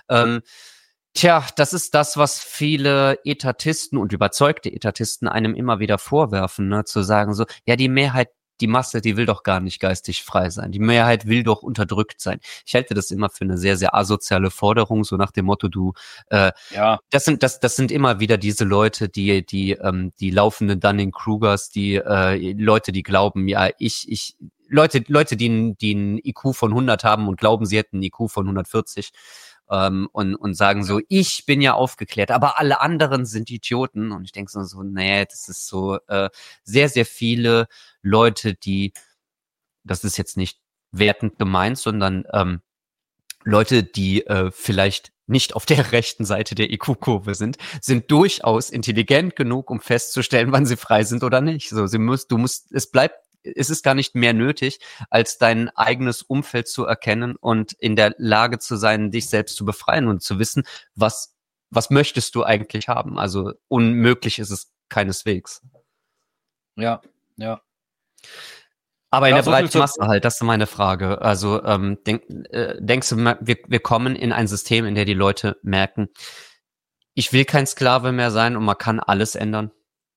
das ist das, was viele Etatisten und überzeugte Etatisten einem immer wieder vorwerfen, ne? Zu sagen so, ja, die Mehrheit, die Masse, die will doch gar nicht geistig frei sein. Die Mehrheit will doch unterdrückt sein. Ich halte das immer für eine sehr, sehr asoziale Forderung, so nach dem Motto, das sind immer wieder diese Leute, die laufenden Dunning-Krugers, die Leute, die glauben, ja, Leute, die einen IQ von 100 haben und glauben, sie hätten einen IQ von 140. Und sagen so, ich bin ja aufgeklärt, aber alle anderen sind Idioten. Und ich denke so, nee, das ist so sehr, sehr viele Leute, das ist jetzt nicht wertend gemeint, sondern Leute, die vielleicht nicht auf der rechten Seite der IQ-Kurve sind durchaus intelligent genug, um festzustellen, wann sie frei sind oder nicht. So, es ist gar nicht mehr nötig, als dein eigenes Umfeld zu erkennen und in der Lage zu sein, dich selbst zu befreien und zu wissen, was möchtest du eigentlich haben? Also unmöglich ist es keineswegs. Ja, ja. Aber in der breiten Masse halt, das ist meine Frage. Also denkst du, wir kommen in ein System, in der die Leute merken, ich will kein Sklave mehr sein und man kann alles ändern?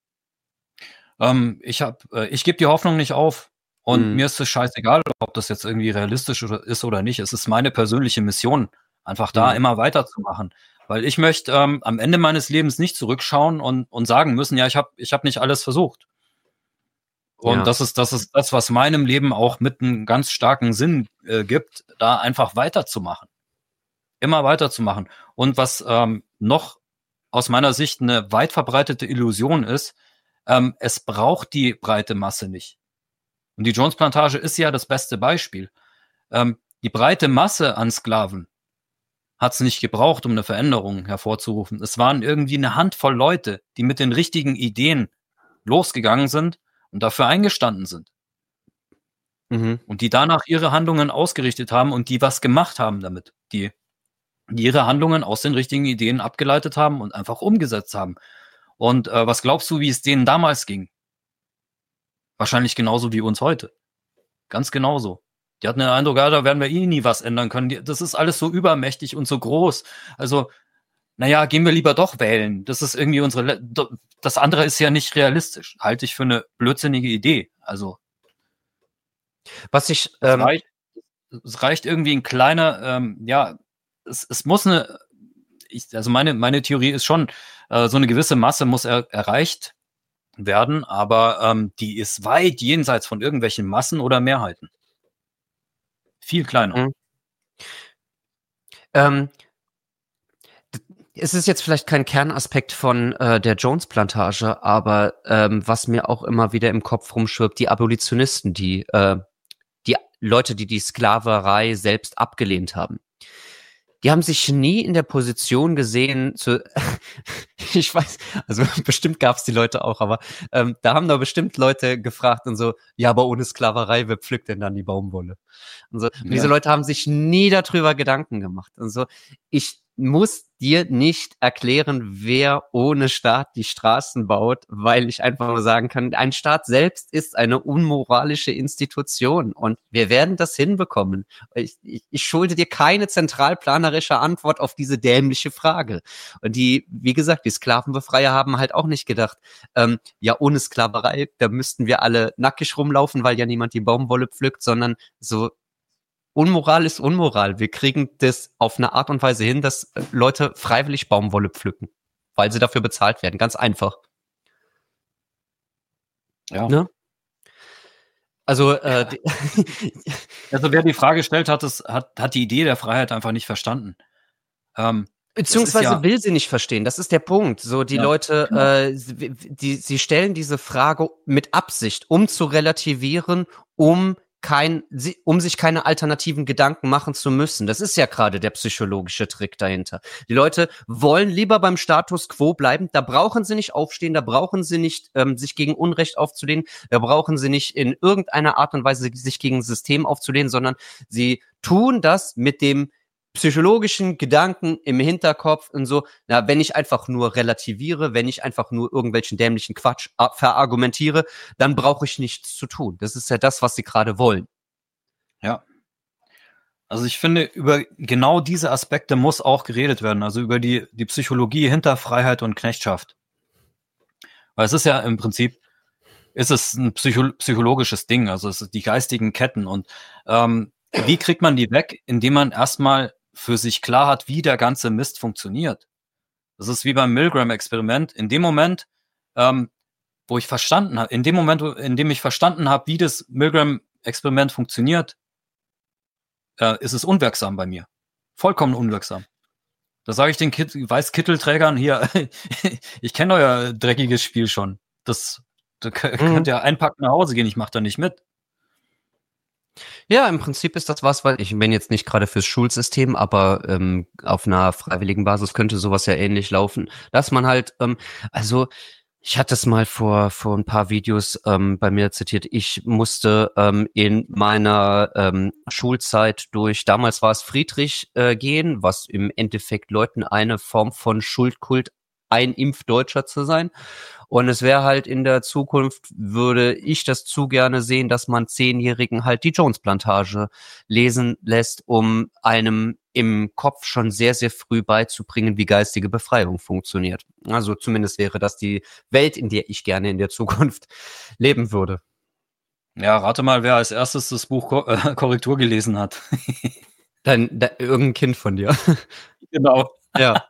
Ich gebe die Hoffnung nicht auf. Und mir ist es scheißegal, ob das jetzt irgendwie realistisch ist oder nicht. Es ist meine persönliche Mission, einfach da immer weiterzumachen. Weil ich möchte am Ende meines Lebens nicht zurückschauen und sagen müssen, ja, ich hab nicht alles versucht. Und das ist das, was meinem Leben auch mit einem ganz starken Sinn gibt, da einfach weiterzumachen. Immer weiterzumachen. Und was noch aus meiner Sicht eine weit verbreitete Illusion ist, es braucht die breite Masse nicht. Und die Jones-Plantage ist ja das beste Beispiel. Die breite Masse an Sklaven hat es nicht gebraucht, um eine Veränderung hervorzurufen. Es waren irgendwie eine Handvoll Leute, die mit den richtigen Ideen losgegangen sind und dafür eingestanden sind. Und die danach ihre Handlungen ausgerichtet haben und die was gemacht haben damit. Die ihre Handlungen aus den richtigen Ideen abgeleitet haben und einfach umgesetzt haben. Und was glaubst du, wie es denen damals ging? Wahrscheinlich genauso wie uns heute. Ganz genauso. Die hatten den Eindruck, ja, da werden wir nie was ändern können. Das ist alles so übermächtig und so groß. Also, naja, gehen wir lieber doch wählen. Das ist irgendwie das andere ist ja nicht realistisch. Halte ich für eine blödsinnige Idee. Also. Was ich, es reicht irgendwie ein kleiner, es muss meine Theorie ist schon, so eine gewisse Masse muss erreicht werden, aber die ist weit jenseits von irgendwelchen Massen oder Mehrheiten. Viel kleiner. Es ist jetzt vielleicht kein Kernaspekt von der Jones-Plantage, aber was mir auch immer wieder im Kopf rumschwirbt, die Abolitionisten, die Leute, die Sklaverei selbst abgelehnt haben. die haben sich nie in der Position gesehen ich weiß, also bestimmt gab es die Leute auch, aber da haben doch bestimmt Leute gefragt und so, ja, aber ohne Sklaverei, wer pflückt denn dann die Baumwolle? Und so. Und diese Leute haben sich nie darüber Gedanken gemacht. Und so, ich muss dir nicht erklären, wer ohne Staat die Straßen baut, weil ich einfach nur sagen kann, ein Staat selbst ist eine unmoralische Institution und wir werden das hinbekommen. Ich schulde dir keine zentralplanerische Antwort auf diese dämliche Frage. Und wie gesagt, die Sklavenbefreier haben halt auch nicht gedacht, ja, ohne Sklaverei, da müssten wir alle nackig rumlaufen, weil ja niemand die Baumwolle pflückt, sondern so, Unmoral ist Unmoral. Wir kriegen das auf eine Art und Weise hin, dass Leute freiwillig Baumwolle pflücken, weil sie dafür bezahlt werden. Ganz einfach. Ja. Ne? Also, also wer die Frage stellt, hat die Idee der Freiheit einfach nicht verstanden. Beziehungsweise will sie nicht verstehen. Das ist der Punkt. So, die Leute, genau. Sie stellen diese Frage mit Absicht, um zu relativieren, um sich keine alternativen Gedanken machen zu müssen. Das ist ja gerade der psychologische Trick dahinter. Die Leute wollen lieber beim Status quo bleiben. Da brauchen sie nicht aufstehen, da brauchen sie nicht sich gegen Unrecht aufzulehnen, da brauchen sie nicht in irgendeiner Art und Weise sich gegen ein System aufzulehnen, sondern sie tun das mit dem psychologischen Gedanken im Hinterkopf und so, na, wenn ich einfach nur relativiere, wenn ich einfach nur irgendwelchen dämlichen Quatsch verargumentiere, dann brauche ich nichts zu tun. Das ist ja das, was sie gerade wollen. Ja. Also ich finde, über genau diese Aspekte muss auch geredet werden, also über die Psychologie hinter Freiheit und Knechtschaft. Weil es ist ja im Prinzip, ist es ein psychologisches Ding, also es ist die geistigen Ketten und wie kriegt man die weg, indem man erstmal für sich klar hat, wie der ganze Mist funktioniert. Das ist wie beim Milgram-Experiment. In dem Moment, wo ich verstanden habe, in dem ich verstanden habe, wie das Milgram-Experiment funktioniert, ist es unwirksam bei mir. Vollkommen unwirksam. Da sage ich den Weißkittelträgern hier, ich kenne euer dreckiges Spiel schon. Da könnt ihr einpacken nach Hause gehen, ich mache da nicht mit. Ja, im Prinzip ist das was, weil ich bin jetzt nicht gerade fürs Schulsystem, aber auf einer freiwilligen Basis könnte sowas ja ähnlich laufen, dass man halt, also ich hatte es mal vor ein paar Videos bei mir zitiert, ich musste in meiner Schulzeit damals war es Friedrich gehen, was im Endeffekt Leuten eine Form von Schuldkult Ein-Impf-Deutscher zu sein. Und es wäre halt in der Zukunft, würde ich das zu gerne sehen, dass man 10-Jährigen halt die Jones-Plantage lesen lässt, um einem im Kopf schon sehr, sehr früh beizubringen, wie geistige Befreiung funktioniert. Also zumindest wäre das die Welt, in der ich gerne in der Zukunft leben würde. Ja, rate mal, wer als erstes das Buch Korrektur gelesen hat. Irgendein Kind von dir. Genau. Ja.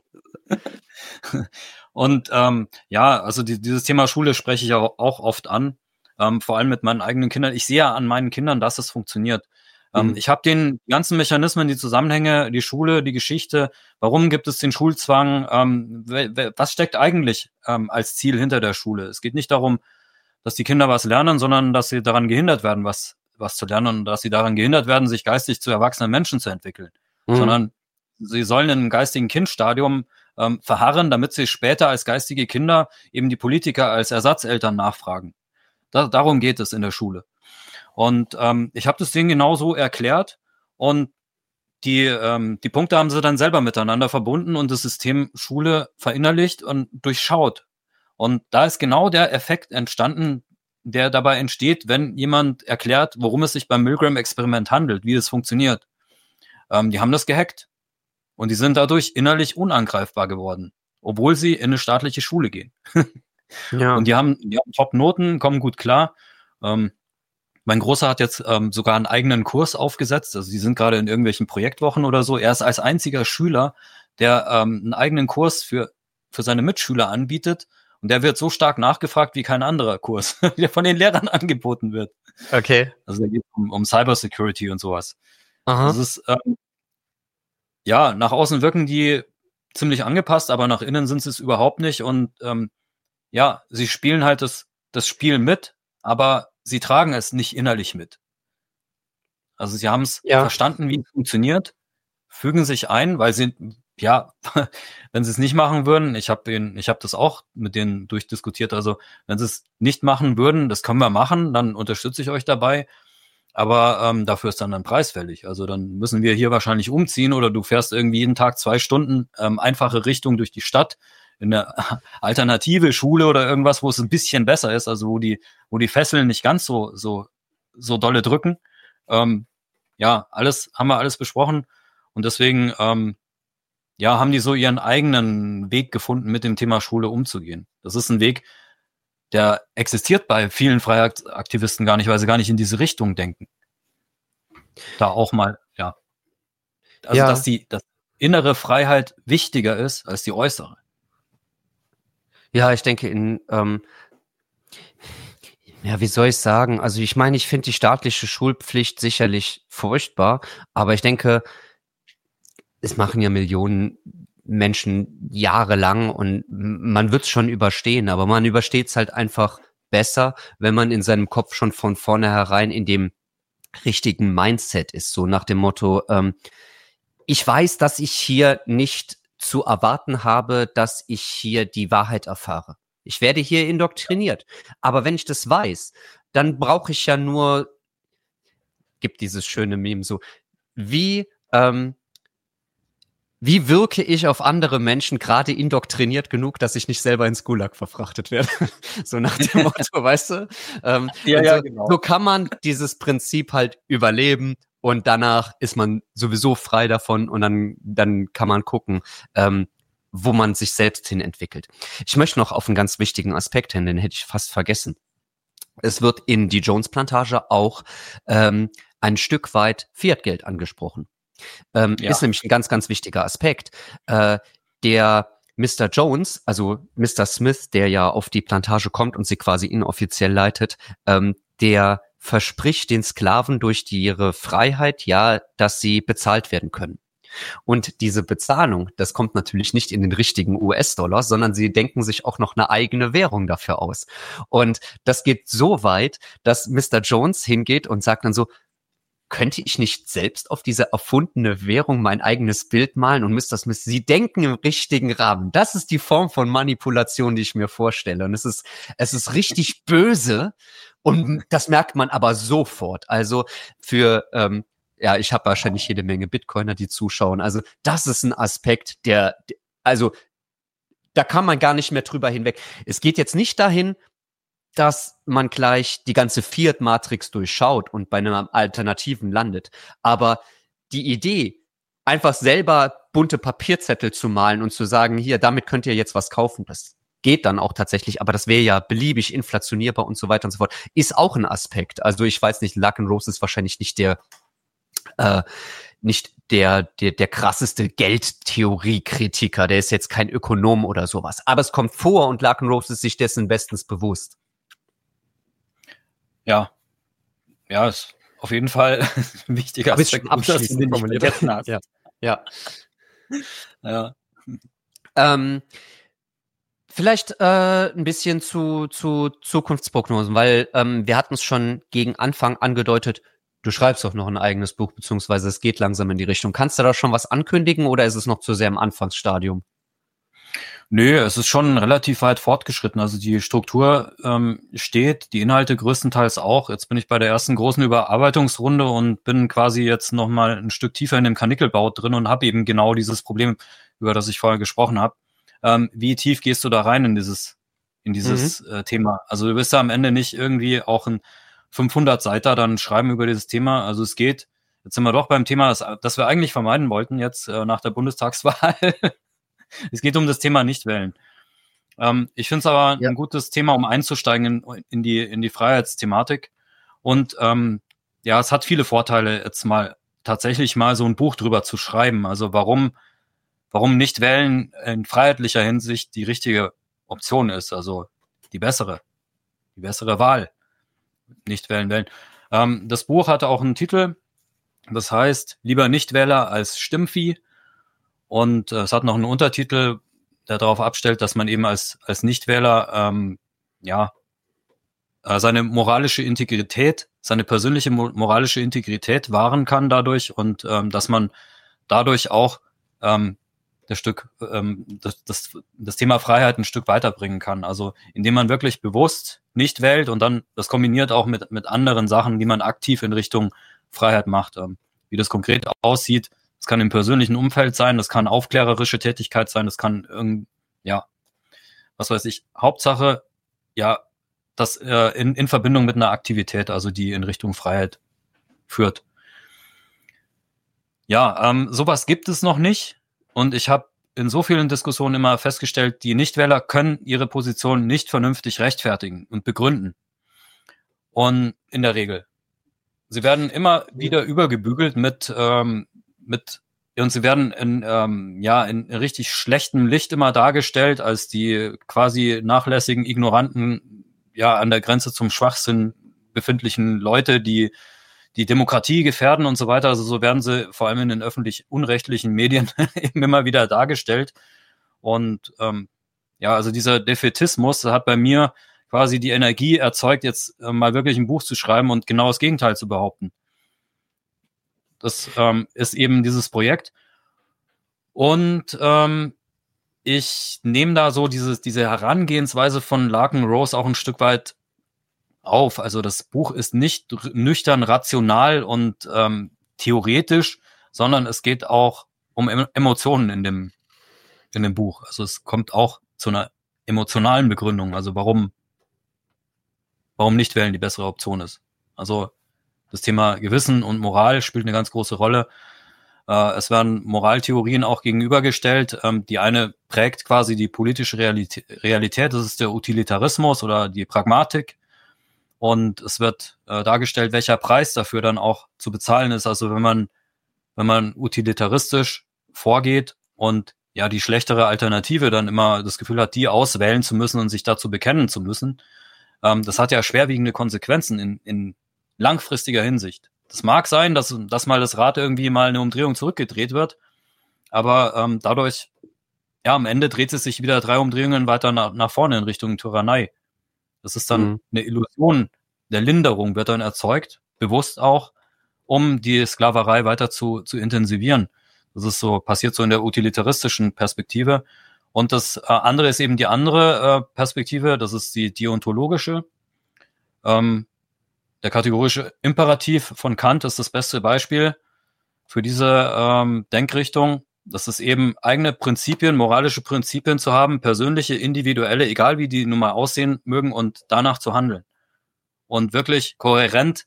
Und ja, also dieses Thema Schule spreche ich auch oft an, vor allem mit meinen eigenen Kindern. Ich sehe ja an meinen Kindern, dass es funktioniert. Ich habe den ganzen Mechanismen, die Zusammenhänge, die Schule, die Geschichte, warum gibt es den Schulzwang, was steckt eigentlich als Ziel hinter der Schule? Es geht nicht darum, dass die Kinder was lernen, sondern dass sie daran gehindert werden, was zu lernen und dass sie daran gehindert werden, sich geistig zu erwachsenen Menschen zu entwickeln. Sondern sie sollen in einem geistigen Kindstadium verharren, damit sie später als geistige Kinder eben die Politiker als Ersatzeltern nachfragen. Darum geht es in der Schule. Und ich habe das Ding genauso erklärt und die Punkte haben sie dann selber miteinander verbunden und das System Schule verinnerlicht und durchschaut. Und da ist genau der Effekt entstanden, der dabei entsteht, wenn jemand erklärt, worum es sich beim Milgram-Experiment handelt, wie es funktioniert. Die haben das gehackt. Und die sind dadurch innerlich unangreifbar geworden, obwohl sie in eine staatliche Schule gehen. Ja. Und die haben Top-Noten, kommen gut klar. Mein Großer hat jetzt sogar einen eigenen Kurs aufgesetzt. Also die sind gerade in irgendwelchen Projektwochen oder so. Er ist als einziger Schüler, der einen eigenen Kurs für seine Mitschüler anbietet. Und der wird so stark nachgefragt wie kein anderer Kurs, der von den Lehrern angeboten wird. Okay. Also da geht es um Cybersecurity und sowas. Aha. Das ist ja, nach außen wirken die ziemlich angepasst, aber nach innen sind sie es überhaupt nicht. Und ja, sie spielen halt das Spiel mit, aber sie tragen es nicht innerlich mit. Also sie haben es verstanden, wie es funktioniert, fügen sich ein, weil sie, ja, wenn sie es nicht machen würden, ich habe das auch mit denen durchdiskutiert, also wenn sie es nicht machen würden, das können wir machen, dann unterstütze ich euch dabei, aber dafür ist dann ein Preis fällig. Also dann müssen wir hier wahrscheinlich umziehen oder du fährst irgendwie jeden Tag 2 Stunden einfache Richtung durch die Stadt in eine alternative Schule oder irgendwas, wo es ein bisschen besser ist, also wo die Fesseln nicht ganz so dolle drücken. Ja, haben wir alles besprochen und deswegen ja, haben die so ihren eigenen Weg gefunden, mit dem Thema Schule umzugehen. Das ist ein Weg, der existiert bei vielen Freiheitsaktivisten gar nicht, weil sie gar nicht in diese Richtung denken. Da auch mal, ja. Also, dass innere Freiheit wichtiger ist als die äußere. Ja, ich denke ja, wie soll ich sagen? Also ich meine, ich finde die staatliche Schulpflicht sicherlich furchtbar, aber ich denke, es machen ja Millionen Menschen jahrelang und man wird es schon überstehen, aber man übersteht es halt einfach besser, wenn man in seinem Kopf schon von vornherein in dem richtigen Mindset ist, so nach dem Motto, ich weiß, dass ich hier nicht zu erwarten habe, dass ich hier die Wahrheit erfahre. Ich werde hier indoktriniert. Aber wenn ich das weiß, dann brauche ich ja nur, gibt dieses schöne Meme so, wie wirke ich auf andere Menschen gerade indoktriniert genug, dass ich nicht selber ins Gulag verfrachtet werde? So nach dem Motto, weißt du? Ja, genau. So kann man dieses Prinzip halt überleben und danach ist man sowieso frei davon und dann kann man gucken, wo man sich selbst hin entwickelt. Ich möchte noch auf einen ganz wichtigen Aspekt hin, den hätte ich fast vergessen. Es wird in die Jones-Plantage auch ein Stück weit Fiat-Geld angesprochen. Ist nämlich ein ganz, ganz wichtiger Aspekt. Der Mr. Jones, also Mr. Smith, der ja auf die Plantage kommt und sie quasi inoffiziell leitet, der verspricht den Sklaven durch ihre Freiheit, ja, dass sie bezahlt werden können. Und diese Bezahlung, das kommt natürlich nicht in den richtigen US-Dollar, sondern sie denken sich auch noch eine eigene Währung dafür aus. Und das geht so weit, dass Mr. Jones hingeht und sagt dann so, könnte ich nicht selbst auf diese erfundene Währung mein eigenes Bild malen? Und Mr. Smith, Sie denken im richtigen Rahmen. Das ist die Form von Manipulation, die ich mir vorstelle. Und es ist richtig böse. Und das merkt man aber sofort. Also für, ja, ich habe wahrscheinlich jede Menge Bitcoiner, die zuschauen. Also das ist ein Aspekt, also da kann man gar nicht mehr drüber hinweg. Es geht jetzt nicht dahin, dass man gleich die ganze Fiat-Matrix durchschaut und bei einem Alternativen landet. Aber die Idee, einfach selber bunte Papierzettel zu malen und zu sagen, hier, damit könnt ihr jetzt was kaufen, das geht dann auch tatsächlich, aber das wäre ja beliebig inflationierbar und so weiter und so fort, ist auch ein Aspekt. Also ich weiß nicht, Luck and Rose ist wahrscheinlich nicht der krasseste Geldtheorie-Kritiker, der ist jetzt kein Ökonom oder sowas. Aber es kommt vor und Luck and Rose ist sich dessen bestens bewusst. Ja, ist auf jeden Fall ein wichtiger Aspekt, dass du den nicht vergessen hast. Ja. Vielleicht ein bisschen zu Zukunftsprognosen, weil wir hatten es schon gegen Anfang angedeutet, du schreibst doch noch ein eigenes Buch, beziehungsweise es geht langsam in die Richtung. Kannst du da schon was ankündigen oder ist es noch zu sehr im Anfangsstadium? Nö, es ist schon relativ weit fortgeschritten. Also die Struktur steht, die Inhalte größtenteils auch. Jetzt bin ich bei der ersten großen Überarbeitungsrunde und bin quasi jetzt noch mal ein Stück tiefer in dem Karnickelbau drin und habe eben genau dieses Problem, über das ich vorher gesprochen habe. Wie tief gehst du da rein in dieses Thema? Also du bist da am Ende nicht irgendwie auch ein 500-Seiter dann schreiben über dieses Thema. Also es geht, jetzt sind wir doch beim Thema, das wir eigentlich vermeiden wollten jetzt nach der Bundestagswahl. Es geht um das Thema Nichtwählen. Ich finde es aber ein gutes Thema, um einzusteigen in die Freiheitsthematik. Und es hat viele Vorteile, jetzt mal tatsächlich mal so ein Buch drüber zu schreiben. Also warum Nichtwählen in freiheitlicher Hinsicht die richtige Option ist, also die bessere Wahl. Nichtwählen. Das Buch hatte auch einen Titel, das heißt Lieber Nichtwähler als Stimmvieh. Und es hat noch einen Untertitel, der darauf abstellt, dass man eben als Nichtwähler seine moralische Integrität, seine persönliche moralische Integrität wahren kann dadurch und dass man dadurch auch das Thema Freiheit ein Stück weiterbringen kann. Also indem man wirklich bewusst nicht wählt und dann das kombiniert auch mit anderen Sachen, die man aktiv in Richtung Freiheit macht. Wie das konkret aussieht, das kann im persönlichen Umfeld sein, das kann aufklärerische Tätigkeit sein, das kann was weiß ich, Hauptsache, ja, das in Verbindung mit einer Aktivität, also die in Richtung Freiheit führt. Ja, sowas gibt es noch nicht. Und ich habe in so vielen Diskussionen immer festgestellt, die Nichtwähler können ihre Position nicht vernünftig rechtfertigen und begründen. Und in der Regel. Sie werden immer wieder übergebügelt und sie werden in richtig schlechtem Licht immer dargestellt als die quasi nachlässigen, ignoranten, ja, an der Grenze zum Schwachsinn befindlichen Leute, die Demokratie gefährden und so weiter. Also so werden sie vor allem in den öffentlich-unrechtlichen Medien eben immer wieder dargestellt. Und also dieser Defätismus hat bei mir quasi die Energie erzeugt, jetzt mal wirklich ein Buch zu schreiben und genau das Gegenteil zu behaupten. Das ist eben dieses Projekt. Und ich nehme da so diese Herangehensweise von Larken Rose auch ein Stück weit auf. Also das Buch ist nicht nüchtern, rational und theoretisch, sondern es geht auch um Emotionen in dem Buch. Also es kommt auch zu einer emotionalen Begründung, also warum nicht wählen die bessere Option ist. Also das Thema Gewissen und Moral spielt eine ganz große Rolle. Es werden Moraltheorien auch gegenübergestellt. Die eine prägt quasi die politische Realität, das ist der Utilitarismus oder die Pragmatik. Und es wird dargestellt, welcher Preis dafür dann auch zu bezahlen ist. Also wenn man utilitaristisch vorgeht und ja die schlechtere Alternative dann immer das Gefühl hat, die auswählen zu müssen und sich dazu bekennen zu müssen, das hat ja schwerwiegende Konsequenzen in langfristiger Hinsicht. Das mag sein, dass mal das Rad irgendwie mal eine Umdrehung zurückgedreht wird, aber dadurch, ja, am Ende dreht es sich wieder 3 Umdrehungen weiter nach vorne in Richtung Tyrannei. Das ist dann eine Illusion der Linderung, wird dann erzeugt, bewusst auch, um die Sklaverei weiter zu intensivieren. Das ist so, passiert so in der utilitaristischen Perspektive. Und das andere ist eben die andere Perspektive, das ist die deontologische. Der kategorische Imperativ von Kant ist das beste Beispiel für diese Denkrichtung. Das ist eben eigene Prinzipien, moralische Prinzipien zu haben, persönliche, individuelle, egal wie die nun mal aussehen mögen und danach zu handeln. Und wirklich kohärent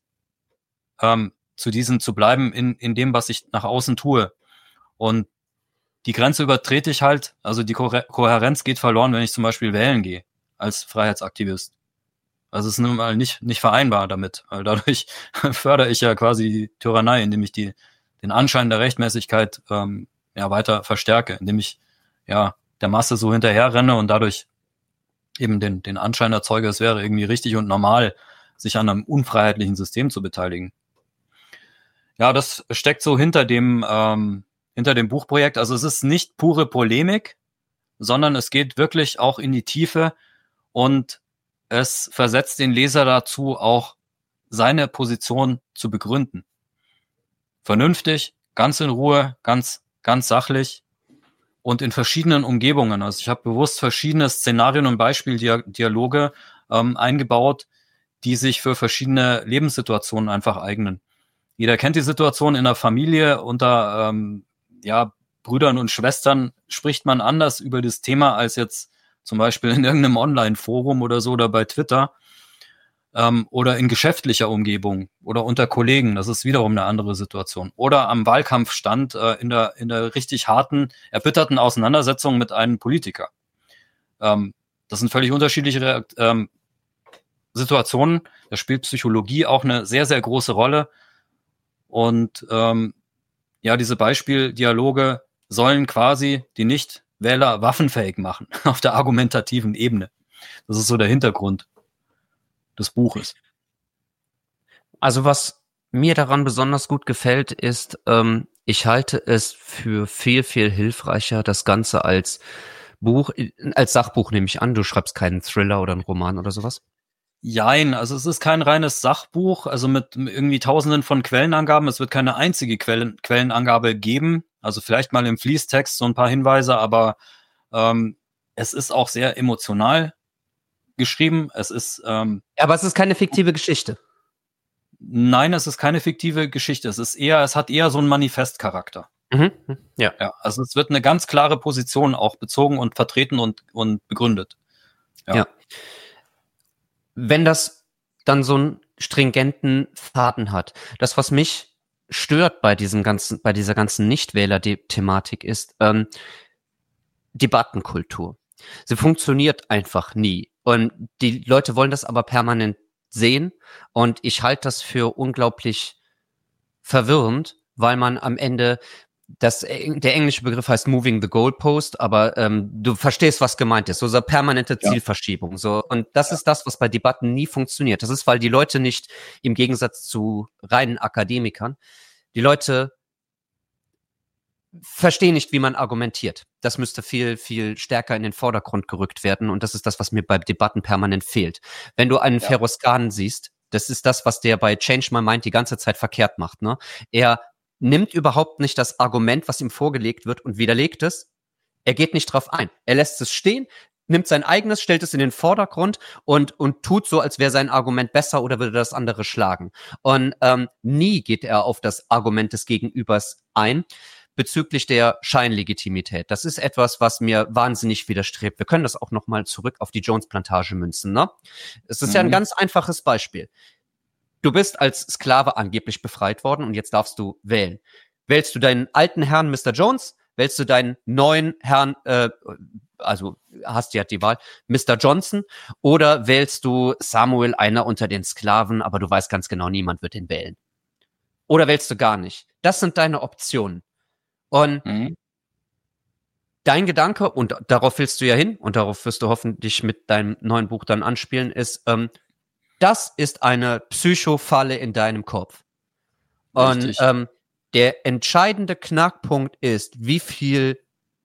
zu diesen zu bleiben in dem, was ich nach außen tue. Und die Grenze übertrete ich halt, also die Kohärenz geht verloren, wenn ich zum Beispiel wählen gehe als Freiheitsaktivist. Also es ist nun mal nicht vereinbar damit, weil dadurch fördere ich ja quasi die Tyrannei, indem ich den Anschein der Rechtmäßigkeit weiter verstärke, indem ich ja der Masse so hinterher renne und dadurch eben den Anschein erzeuge, es wäre irgendwie richtig und normal, sich an einem unfreiheitlichen System zu beteiligen. Ja, das steckt so hinter dem Buchprojekt. Also es ist nicht pure Polemik, sondern es geht wirklich auch in die Tiefe und es versetzt den Leser dazu, auch seine Position zu begründen. Vernünftig, ganz in Ruhe, ganz sachlich und in verschiedenen Umgebungen. Also ich habe bewusst verschiedene Szenarien und Beispieldialoge eingebaut, die sich für verschiedene Lebenssituationen einfach eignen. Jeder kennt die Situation in der Familie, unter Brüdern und Schwestern spricht man anders über das Thema als jetzt zum Beispiel in irgendeinem Online-Forum oder so oder bei Twitter oder in geschäftlicher Umgebung oder unter Kollegen. Das ist wiederum eine andere Situation. Oder am Wahlkampfstand in der richtig harten, erbitterten Auseinandersetzung mit einem Politiker. Das sind völlig unterschiedliche Situationen. Da spielt Psychologie auch eine sehr, sehr große Rolle. Und diese Beispieldialoge sollen quasi die Nichtwähler waffenfähig machen auf der argumentativen Ebene. Das ist so der Hintergrund des Buches. Also was mir daran besonders gut gefällt, ist, ich halte es für viel, viel hilfreicher, das Ganze als Sachbuch nehme ich an. Du schreibst keinen Thriller oder einen Roman oder sowas? Jein, also es ist kein reines Sachbuch, also mit irgendwie Tausenden von Quellenangaben. Es wird keine einzige Quellenangabe geben. Also vielleicht mal im Fließtext so ein paar Hinweise, aber es ist auch sehr emotional geschrieben. Es ist Aber es ist keine fiktive Geschichte. nein, es ist keine fiktive Geschichte. Es hat eher so einen Manifestcharakter. Ja. Ja, also es wird eine ganz klare Position auch bezogen und vertreten und begründet. Ja. Wenn das dann so einen stringenten Faden hat, das, was mich stört bei dieser ganzen Nichtwähler-Thematik ist Debattenkultur. Sie funktioniert einfach nie. Und die Leute wollen das aber permanent sehen. Und ich halte das für unglaublich verwirrend, weil man am Ende der englische Begriff heißt Moving the Goalpost, aber du verstehst, was gemeint ist. So eine permanente Zielverschiebung. So. Und das ist das, was bei Debatten nie funktioniert. Das ist, weil die Leute nicht, im Gegensatz zu reinen Akademikern, die Leute verstehen nicht, wie man argumentiert. Das müsste viel, viel stärker in den Vordergrund gerückt werden. Und das ist das, was mir bei Debatten permanent fehlt. Wenn du einen Feroz Khan siehst, das ist das, was der bei Change My Mind die ganze Zeit verkehrt macht. Ne? Er nimmt überhaupt nicht das Argument, was ihm vorgelegt wird, und widerlegt es. Er geht nicht drauf ein. Er lässt es stehen, nimmt sein eigenes, stellt es in den Vordergrund und tut so, als wäre sein Argument besser oder würde das andere schlagen. Und nie geht er auf das Argument des Gegenübers ein bezüglich der Scheinlegitimität. Das ist etwas, was mir wahnsinnig widerstrebt. Wir können das auch nochmal zurück auf die Jones-Plantage münzen. Ne? Es ist ja ein ganz einfaches Beispiel. Du bist als Sklave angeblich befreit worden und jetzt darfst du wählen. Wählst du deinen alten Herrn Mr. Jones? Wählst du deinen neuen Herrn, also hast du ja die Wahl, Mr. Johnson? Oder wählst du Samuel, einer unter den Sklaven, aber du weißt ganz genau, niemand wird ihn wählen? Oder wählst du gar nicht? Das sind deine Optionen. Und dein Gedanke, und darauf willst du ja hin, und darauf wirst du hoffentlich mit deinem neuen Buch dann anspielen, ist, das ist eine Psychofalle in deinem Kopf. Richtig. Und der entscheidende Knackpunkt ist, wie viel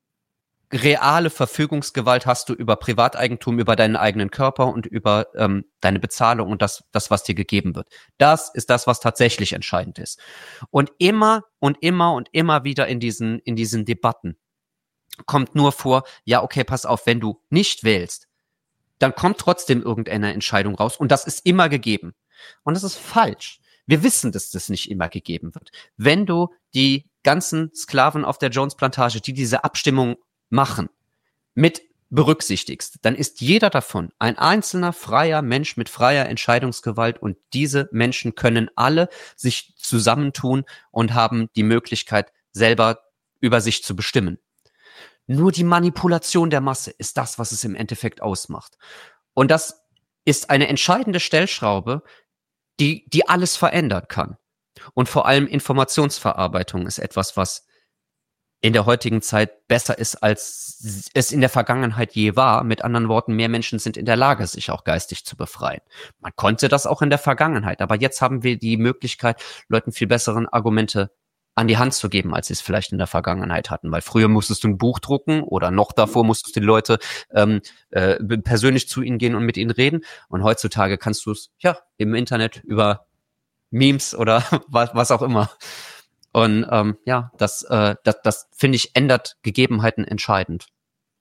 reale Verfügungsgewalt hast du über Privateigentum, über deinen eigenen Körper und über deine Bezahlung und das, was dir gegeben wird. Das ist das, was tatsächlich entscheidend ist. Und immer wieder in diesen Debatten kommt nur vor, ja, okay, pass auf, wenn du nicht wählst, dann kommt trotzdem irgendeine Entscheidung raus und das ist immer gegeben. Und das ist falsch. Wir wissen, dass das nicht immer gegeben wird. Wenn du die ganzen Sklaven auf der Jones-Plantage, die diese Abstimmung machen, mit berücksichtigst, dann ist jeder davon ein einzelner freier Mensch mit freier Entscheidungsgewalt und diese Menschen können alle sich zusammentun und haben die Möglichkeit, selber über sich zu bestimmen. Nur die Manipulation der Masse ist das, was es im Endeffekt ausmacht. Und das ist eine entscheidende Stellschraube, die alles verändern kann. Und vor allem Informationsverarbeitung ist etwas, was in der heutigen Zeit besser ist, als es in der Vergangenheit je war. Mit anderen Worten, mehr Menschen sind in der Lage, sich auch geistig zu befreien. Man konnte das auch in der Vergangenheit, aber jetzt haben wir die Möglichkeit, Leuten viel besseren Argumente an die Hand zu geben, als sie es vielleicht in der Vergangenheit hatten. Weil früher musstest du ein Buch drucken oder noch davor musstest du die Leute persönlich zu ihnen gehen und mit ihnen reden. Und heutzutage kannst du es ja im Internet über Memes oder was auch immer. Und ja, das finde ich, ändert Gegebenheiten entscheidend.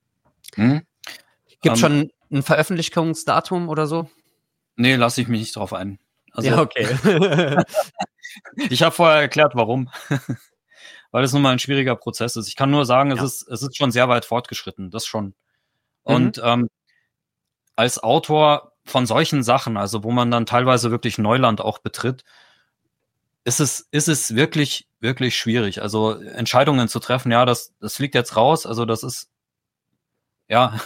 Gibt schon ein Veröffentlichungsdatum oder so? Nee, lasse ich mich nicht drauf ein. Also, ja, okay. Ich habe vorher erklärt, warum. Weil es nun mal ein schwieriger Prozess ist. Ich kann nur sagen, es ist schon sehr weit fortgeschritten, das schon. Und als Autor von solchen Sachen, also wo man dann teilweise wirklich Neuland auch betritt, ist es wirklich, wirklich schwierig. Also Entscheidungen zu treffen, ja, das fliegt jetzt raus, also das ist, ja,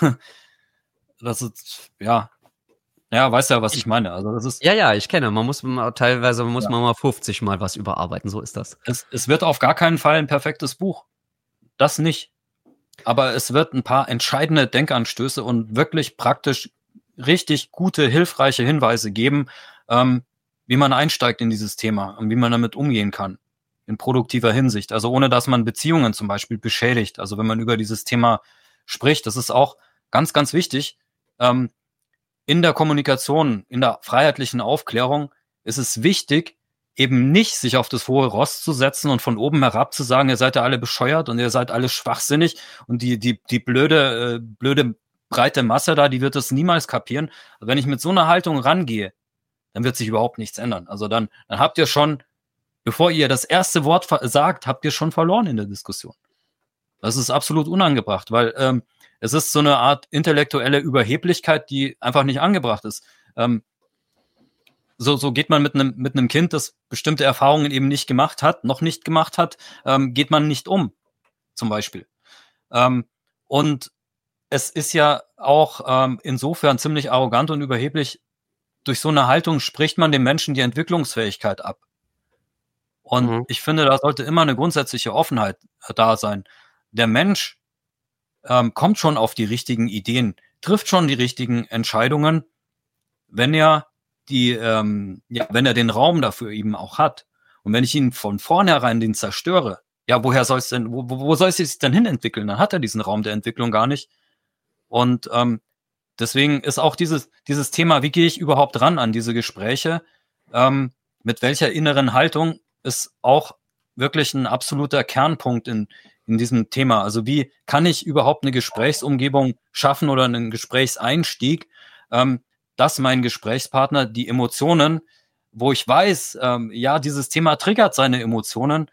weißt ja, was ich meine. Also das ist. Ja, ich kenne. Man muss mal 50 Mal was überarbeiten. So ist das. Es wird auf gar keinen Fall ein perfektes Buch. Das nicht. Aber es wird ein paar entscheidende Denkanstöße und wirklich praktisch richtig gute, hilfreiche Hinweise geben, wie man einsteigt in dieses Thema und wie man damit umgehen kann. In produktiver Hinsicht. Also ohne, dass man Beziehungen zum Beispiel beschädigt. Also wenn man über dieses Thema spricht, das ist auch ganz, ganz wichtig. In der Kommunikation, in der freiheitlichen Aufklärung ist es wichtig, eben nicht sich auf das hohe Ross zu setzen und von oben herab zu sagen, ihr seid ja alle bescheuert und ihr seid alle schwachsinnig und die blöde breite Masse da, die wird das niemals kapieren. Also wenn ich mit so einer Haltung rangehe, dann wird sich überhaupt nichts ändern. Also dann habt ihr schon, bevor ihr das erste Wort sagt, habt ihr schon verloren in der Diskussion. Das ist absolut unangebracht, weil es ist so eine Art intellektuelle Überheblichkeit, die einfach nicht angebracht ist. So geht man mit einem Kind, das bestimmte Erfahrungen eben noch nicht gemacht hat, geht man nicht um, zum Beispiel. Und es ist ja auch insofern ziemlich arrogant und überheblich. Durch so eine Haltung spricht man dem Menschen die Entwicklungsfähigkeit ab. Und ich finde, da sollte immer eine grundsätzliche Offenheit da sein. Der Mensch kommt schon auf die richtigen Ideen, trifft schon die richtigen Entscheidungen, wenn er wenn er den Raum dafür eben auch hat. Und wenn ich ihn von vornherein den zerstöre, ja, woher soll es denn, wo soll es sich denn hin entwickeln? Dann hat er diesen Raum der Entwicklung gar nicht. Und deswegen ist auch dieses Thema, wie gehe ich überhaupt ran an diese Gespräche, mit welcher inneren Haltung, ist auch wirklich ein absoluter Kernpunkt in diesem Thema. Also wie kann ich überhaupt eine Gesprächsumgebung schaffen oder einen Gesprächseinstieg, dass mein Gesprächspartner die Emotionen, wo ich weiß, dieses Thema triggert seine Emotionen,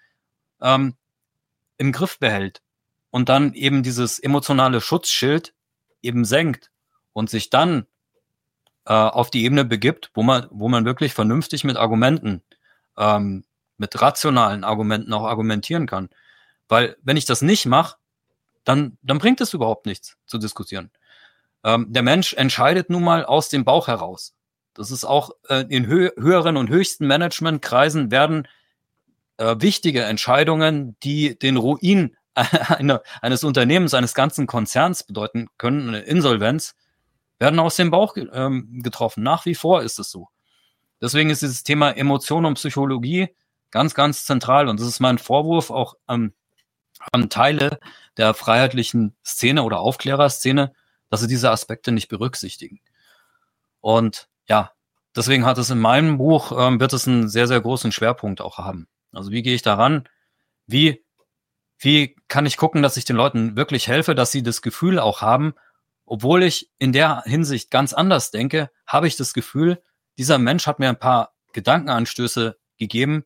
im Griff behält und dann eben dieses emotionale Schutzschild eben senkt und sich dann auf die Ebene begibt, wo man wirklich vernünftig mit Argumenten, mit rationalen Argumenten auch argumentieren kann. Weil wenn ich das nicht mache, dann bringt es überhaupt nichts zu diskutieren. Der Mensch entscheidet nun mal aus dem Bauch heraus. Das ist auch in höheren und höchsten Managementkreisen werden wichtige Entscheidungen, die den Ruin eines Unternehmens, eines ganzen Konzerns bedeuten können, eine Insolvenz, werden aus dem Bauch getroffen. Nach wie vor ist es so. Deswegen ist dieses Thema Emotion und Psychologie ganz, ganz zentral. Und das ist mein Vorwurf auch an Teile der freiheitlichen Szene oder Aufklärerszene, dass sie diese Aspekte nicht berücksichtigen. Und ja, deswegen hat es in meinem Buch, wird es einen sehr, sehr großen Schwerpunkt auch haben. Also wie gehe ich daran? Wie kann ich gucken, dass ich den Leuten wirklich helfe, dass sie das Gefühl auch haben, obwohl ich in der Hinsicht ganz anders denke, habe ich das Gefühl, dieser Mensch hat mir ein paar Gedankenanstöße gegeben,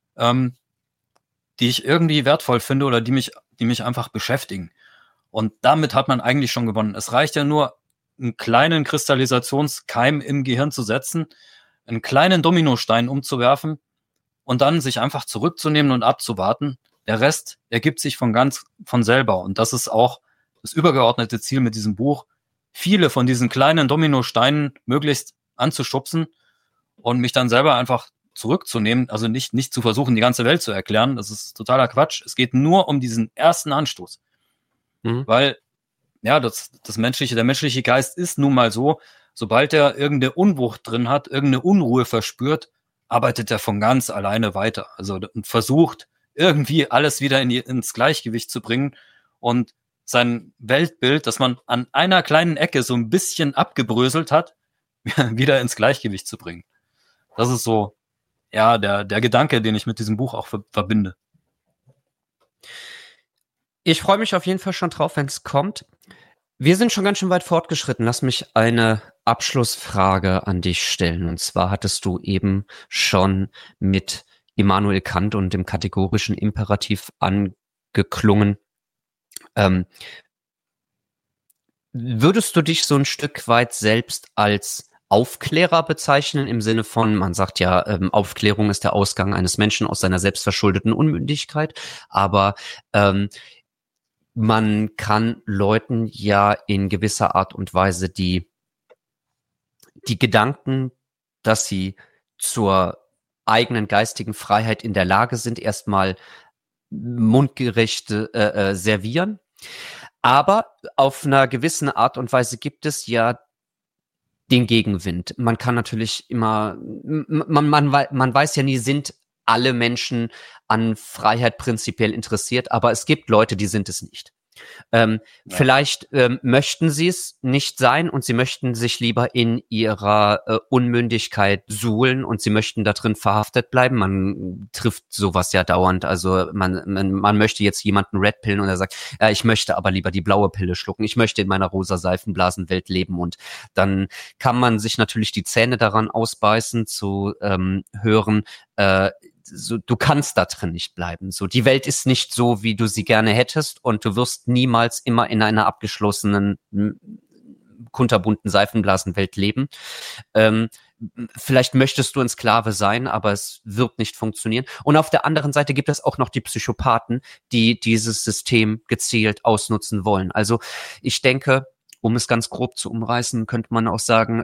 die ich irgendwie wertvoll finde oder die mich einfach beschäftigen. Und damit hat man eigentlich schon gewonnen. Es reicht ja nur, einen kleinen Kristallisationskeim im Gehirn zu setzen, einen kleinen Dominostein umzuwerfen und dann sich einfach zurückzunehmen und abzuwarten. Der Rest ergibt sich von selber. Und das ist auch das übergeordnete Ziel mit diesem Buch, viele von diesen kleinen Dominosteinen möglichst anzuschubsen und mich dann selber einfach zurückzunehmen, also nicht zu versuchen, die ganze Welt zu erklären. Das ist totaler Quatsch. Es geht nur um diesen ersten Anstoß. Weil, ja, der menschliche Geist ist nun mal so, sobald er irgendeine Unwucht drin hat, irgendeine Unruhe verspürt, arbeitet er von ganz alleine weiter. Also und versucht, irgendwie alles wieder ins Gleichgewicht zu bringen und sein Weltbild, das man an einer kleinen Ecke so ein bisschen abgebröselt hat, wieder ins Gleichgewicht zu bringen. Das ist so, ja, der Gedanke, den ich mit diesem Buch auch verbinde. Ich freue mich auf jeden Fall schon drauf, wenn es kommt. Wir sind schon ganz schön weit fortgeschritten. Lass mich eine Abschlussfrage an dich stellen. Und zwar hattest du eben schon mit Immanuel Kant und dem kategorischen Imperativ angeklungen. Würdest du dich so ein Stück weit selbst als Aufklärer bezeichnen, im Sinne von, man sagt ja, Aufklärung ist der Ausgang eines Menschen aus seiner selbstverschuldeten Unmündigkeit, aber man kann Leuten ja in gewisser Art und Weise die Gedanken, dass sie zur eigenen geistigen Freiheit in der Lage sind, erstmal mundgerecht servieren. Aber auf einer gewissen Art und Weise gibt es ja den Gegenwind. Man kann natürlich immer, man weiß ja nie, sind alle Menschen an Freiheit prinzipiell interessiert, aber es gibt Leute, die sind es nicht. Vielleicht möchten sie es nicht sein und sie möchten sich lieber in ihrer Unmündigkeit suhlen und sie möchten da drin verhaftet bleiben. Man trifft sowas ja dauernd. Also man möchte jetzt jemanden Red pillen und er sagt, ja, ich möchte aber lieber die blaue Pille schlucken. Ich möchte in meiner rosa Seifenblasenwelt leben und dann kann man sich natürlich die Zähne daran ausbeißen zu hören, so, du kannst da drin nicht bleiben. So, die Welt ist nicht so, wie du sie gerne hättest und du wirst niemals immer in einer abgeschlossenen, kunterbunten Seifenblasenwelt leben. Vielleicht möchtest du ein Sklave sein, aber es wird nicht funktionieren. Und auf der anderen Seite gibt es auch noch die Psychopathen, die dieses System gezielt ausnutzen wollen. Also ich denke, um es ganz grob zu umreißen, könnte man auch sagen,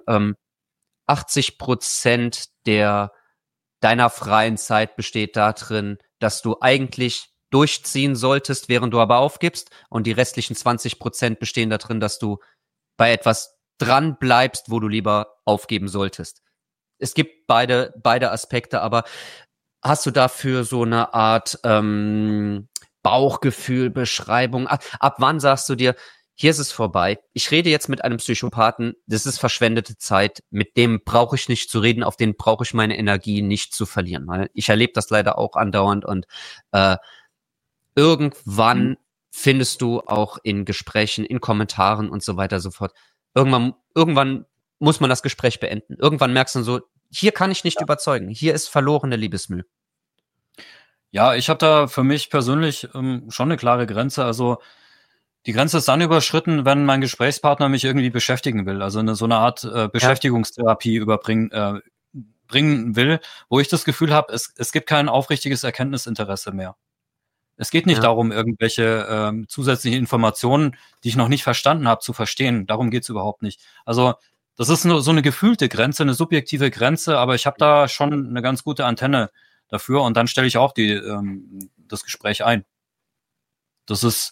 80% deiner freien Zeit besteht darin, dass du eigentlich durchziehen solltest, während du aber aufgibst. Und die restlichen 20% bestehen darin, dass du bei etwas dran bleibst, wo du lieber aufgeben solltest. Es gibt beide Aspekte, aber hast du dafür so eine Art Bauchgefühl, Beschreibung? Ab wann sagst du dir, hier ist es vorbei. Ich rede jetzt mit einem Psychopathen, das ist verschwendete Zeit, mit dem brauche ich nicht zu reden, auf den brauche ich meine Energie nicht zu verlieren. Weil ich erlebe das leider auch andauernd und irgendwann findest du auch in Gesprächen, in Kommentaren und so weiter sofort, irgendwann muss man das Gespräch beenden. Irgendwann merkst du so, hier kann ich nicht überzeugen, hier ist verlorene Liebesmüh. Ja, ich habe da für mich persönlich schon eine klare Grenze, also die Grenze ist dann überschritten, wenn mein Gesprächspartner mich irgendwie beschäftigen will, also so eine Art Beschäftigungstherapie bringen will, wo ich das Gefühl habe, es gibt kein aufrichtiges Erkenntnisinteresse mehr. Es geht nicht darum, irgendwelche zusätzlichen Informationen, die ich noch nicht verstanden habe, zu verstehen. Darum geht's überhaupt nicht. Also das ist nur so eine gefühlte Grenze, eine subjektive Grenze, aber ich habe da schon eine ganz gute Antenne dafür und dann stelle ich auch das Gespräch ein. Das ist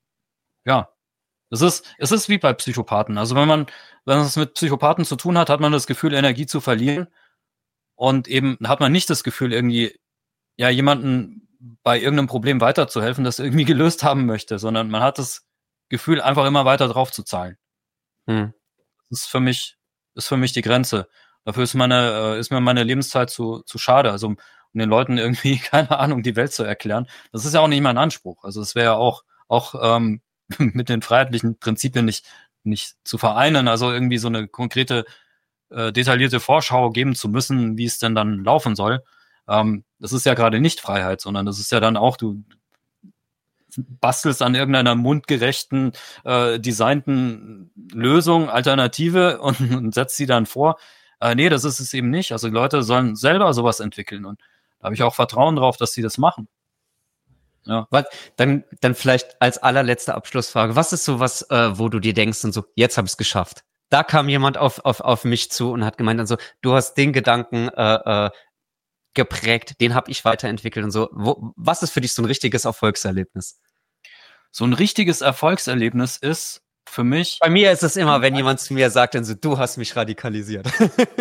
es ist wie bei Psychopathen. Also wenn es mit Psychopathen zu tun hat, hat man das Gefühl, Energie zu verlieren. Und eben hat man nicht das Gefühl, irgendwie, jemanden bei irgendeinem Problem weiterzuhelfen, das irgendwie gelöst haben möchte, sondern man hat das Gefühl, einfach immer weiter drauf zu zahlen. Das ist für mich die Grenze. Dafür ist mir meine Lebenszeit zu schade. Also um den Leuten irgendwie, keine Ahnung, die Welt zu erklären. Das ist ja auch nicht mein Anspruch. Also es wäre ja auch mit den freiheitlichen Prinzipien nicht zu vereinen, also irgendwie so eine konkrete, detaillierte Vorschau geben zu müssen, wie es denn dann laufen soll. Das ist ja gerade nicht Freiheit, sondern das ist ja dann auch, du bastelst an irgendeiner mundgerechten, designten Lösung, Alternative und setzt sie dann vor. Nee, das ist es eben nicht. Also die Leute sollen selber sowas entwickeln und da habe ich auch Vertrauen drauf, dass sie das machen. Ja. Dann vielleicht als allerletzte Abschlussfrage. Was ist so was, wo du dir denkst und so, jetzt habe ich es geschafft? Da kam jemand auf mich zu und hat gemeint, also du hast den Gedanken geprägt, den habe ich weiterentwickelt und so. Was ist für dich so ein richtiges Erfolgserlebnis? So ein richtiges Erfolgserlebnis ist für mich... Bei mir ist es immer, wenn jemand zu mir sagt, dann so, du hast mich radikalisiert.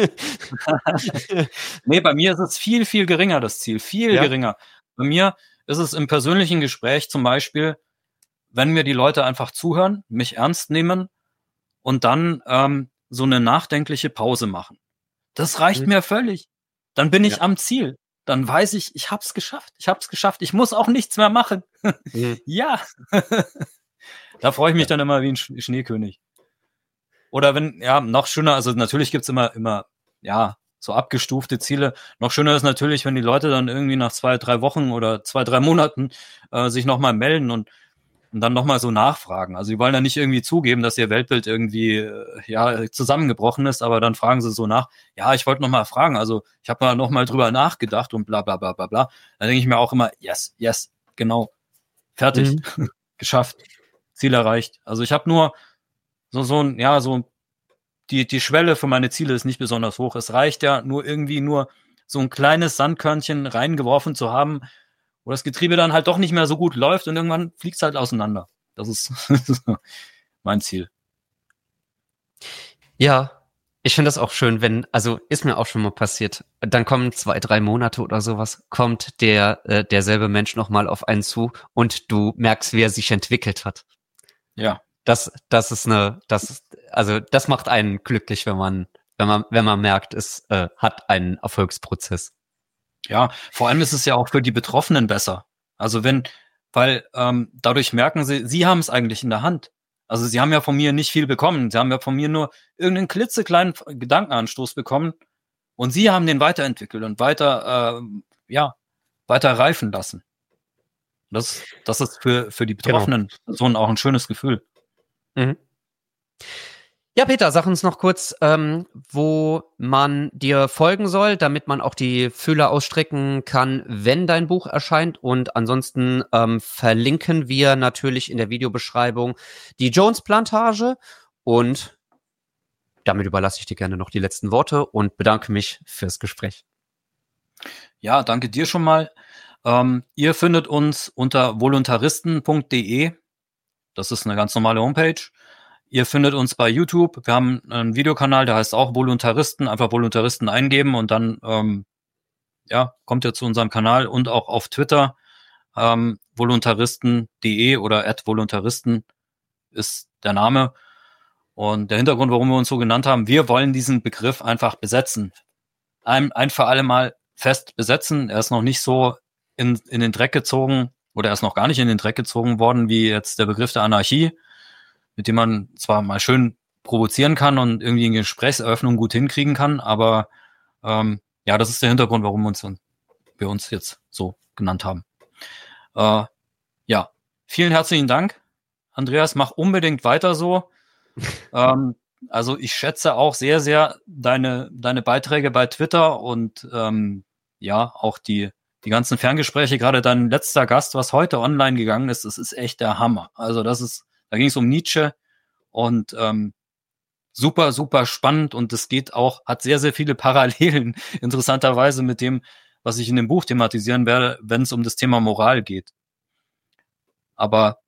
Nee, bei mir ist es viel, viel geringer, das Ziel. Viel geringer. Bei mir ist es im persönlichen Gespräch zum Beispiel, wenn mir die Leute einfach zuhören, mich ernst nehmen und dann so eine nachdenkliche Pause machen. Das reicht mir völlig. Dann bin ich am Ziel. Dann weiß ich, ich hab's geschafft. Ich muss auch nichts mehr machen. Ja. Da freue ich mich dann immer wie ein Schneekönig. Oder wenn, noch schöner, also natürlich gibt's immer, so abgestufte Ziele. Noch schöner ist natürlich, wenn die Leute dann irgendwie nach 2-3 Wochen oder 2-3 Monaten sich nochmal melden und dann nochmal so nachfragen. Also die wollen dann nicht irgendwie zugeben, dass ihr Weltbild irgendwie zusammengebrochen ist, aber dann fragen sie so nach, ich wollte nochmal fragen, also ich habe mal nochmal drüber nachgedacht und bla bla bla bla bla. Dann denke ich mir auch immer, yes, genau, fertig, geschafft, Ziel erreicht. Also ich habe nur die Schwelle für meine Ziele ist nicht besonders hoch. Es reicht ja nur so ein kleines Sandkörnchen reingeworfen zu haben, wo das Getriebe dann halt doch nicht mehr so gut läuft und irgendwann fliegt es halt auseinander. Das ist mein Ziel. Ja, ich finde das auch schön, also ist mir auch schon mal passiert, dann kommen 2-3 Monate oder sowas, kommt derselbe Mensch nochmal auf einen zu und du merkst, wie er sich entwickelt hat. Ja. Das macht einen glücklich, wenn man merkt, es hat einen Erfolgsprozess. Ja, vor allem ist es ja auch für die Betroffenen besser. Also weil dadurch merken sie haben es eigentlich in der Hand. Also sie haben ja von mir nicht viel bekommen. Sie haben ja von mir nur irgendeinen klitzekleinen Gedankenanstoß bekommen und sie haben den weiterentwickelt und weiter reifen lassen. Das ist für die betroffenen Personen auch ein schönes Gefühl. Mhm. Ja, Peter, sag uns noch kurz, wo man dir folgen soll, damit man auch die Fühler ausstrecken kann, wenn dein Buch erscheint. Und ansonsten verlinken wir natürlich in der Videobeschreibung die Jones-Plantage. Und damit überlasse ich dir gerne noch die letzten Worte und bedanke mich fürs Gespräch. Ja, danke dir schon mal. Ihr findet uns unter voluntaristen.de. Das ist eine ganz normale Homepage. Ihr findet uns bei YouTube. Wir haben einen Videokanal, der heißt auch Voluntaristen. Einfach Voluntaristen eingeben und dann kommt ihr zu unserem Kanal und auch auf Twitter. Voluntaristen.de oder @voluntaristen ist der Name. Und der Hintergrund, warum wir uns so genannt haben, wir wollen diesen Begriff einfach besetzen. Ein für alle Mal fest besetzen. Er ist noch nicht so in den Dreck gezogen oder er ist noch gar nicht in den Dreck gezogen worden, wie jetzt der Begriff der Anarchie, mit dem man zwar mal schön provozieren kann und irgendwie eine Gesprächseröffnung gut hinkriegen kann, aber das ist der Hintergrund, warum wir uns jetzt so genannt haben. Vielen herzlichen Dank, Andreas, mach unbedingt weiter so. Also ich schätze auch sehr, sehr deine Beiträge bei Twitter und auch die ganzen Ferngespräche, gerade dein letzter Gast, was heute online gegangen ist, das ist echt der Hammer. Also da ging es um Nietzsche und super, super spannend und es hat sehr, sehr viele Parallelen, interessanterweise mit dem, was ich in dem Buch thematisieren werde, wenn es um das Thema Moral geht. Aber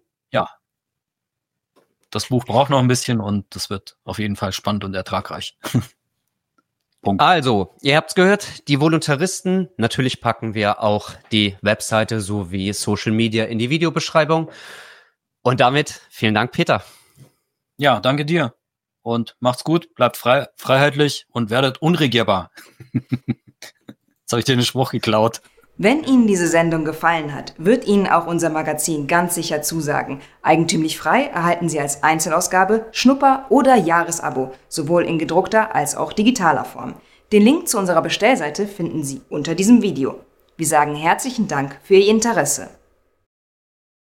das Buch braucht noch ein bisschen und das wird auf jeden Fall spannend und ertragreich. Punkt. Also, ihr habt's gehört, die Voluntaristen. Natürlich packen wir auch die Webseite sowie Social Media in die Videobeschreibung. Und damit vielen Dank, Peter. Ja, danke dir. Und macht's gut, bleibt freiheitlich und werdet unregierbar. Jetzt habe ich dir den Spruch geklaut. Wenn Ihnen diese Sendung gefallen hat, wird Ihnen auch unser Magazin ganz sicher zusagen. Eigentümlich frei erhalten Sie als Einzelausgabe, Schnupper- oder Jahresabo, sowohl in gedruckter als auch digitaler Form. Den Link zu unserer Bestellseite finden Sie unter diesem Video. Wir sagen herzlichen Dank für Ihr Interesse.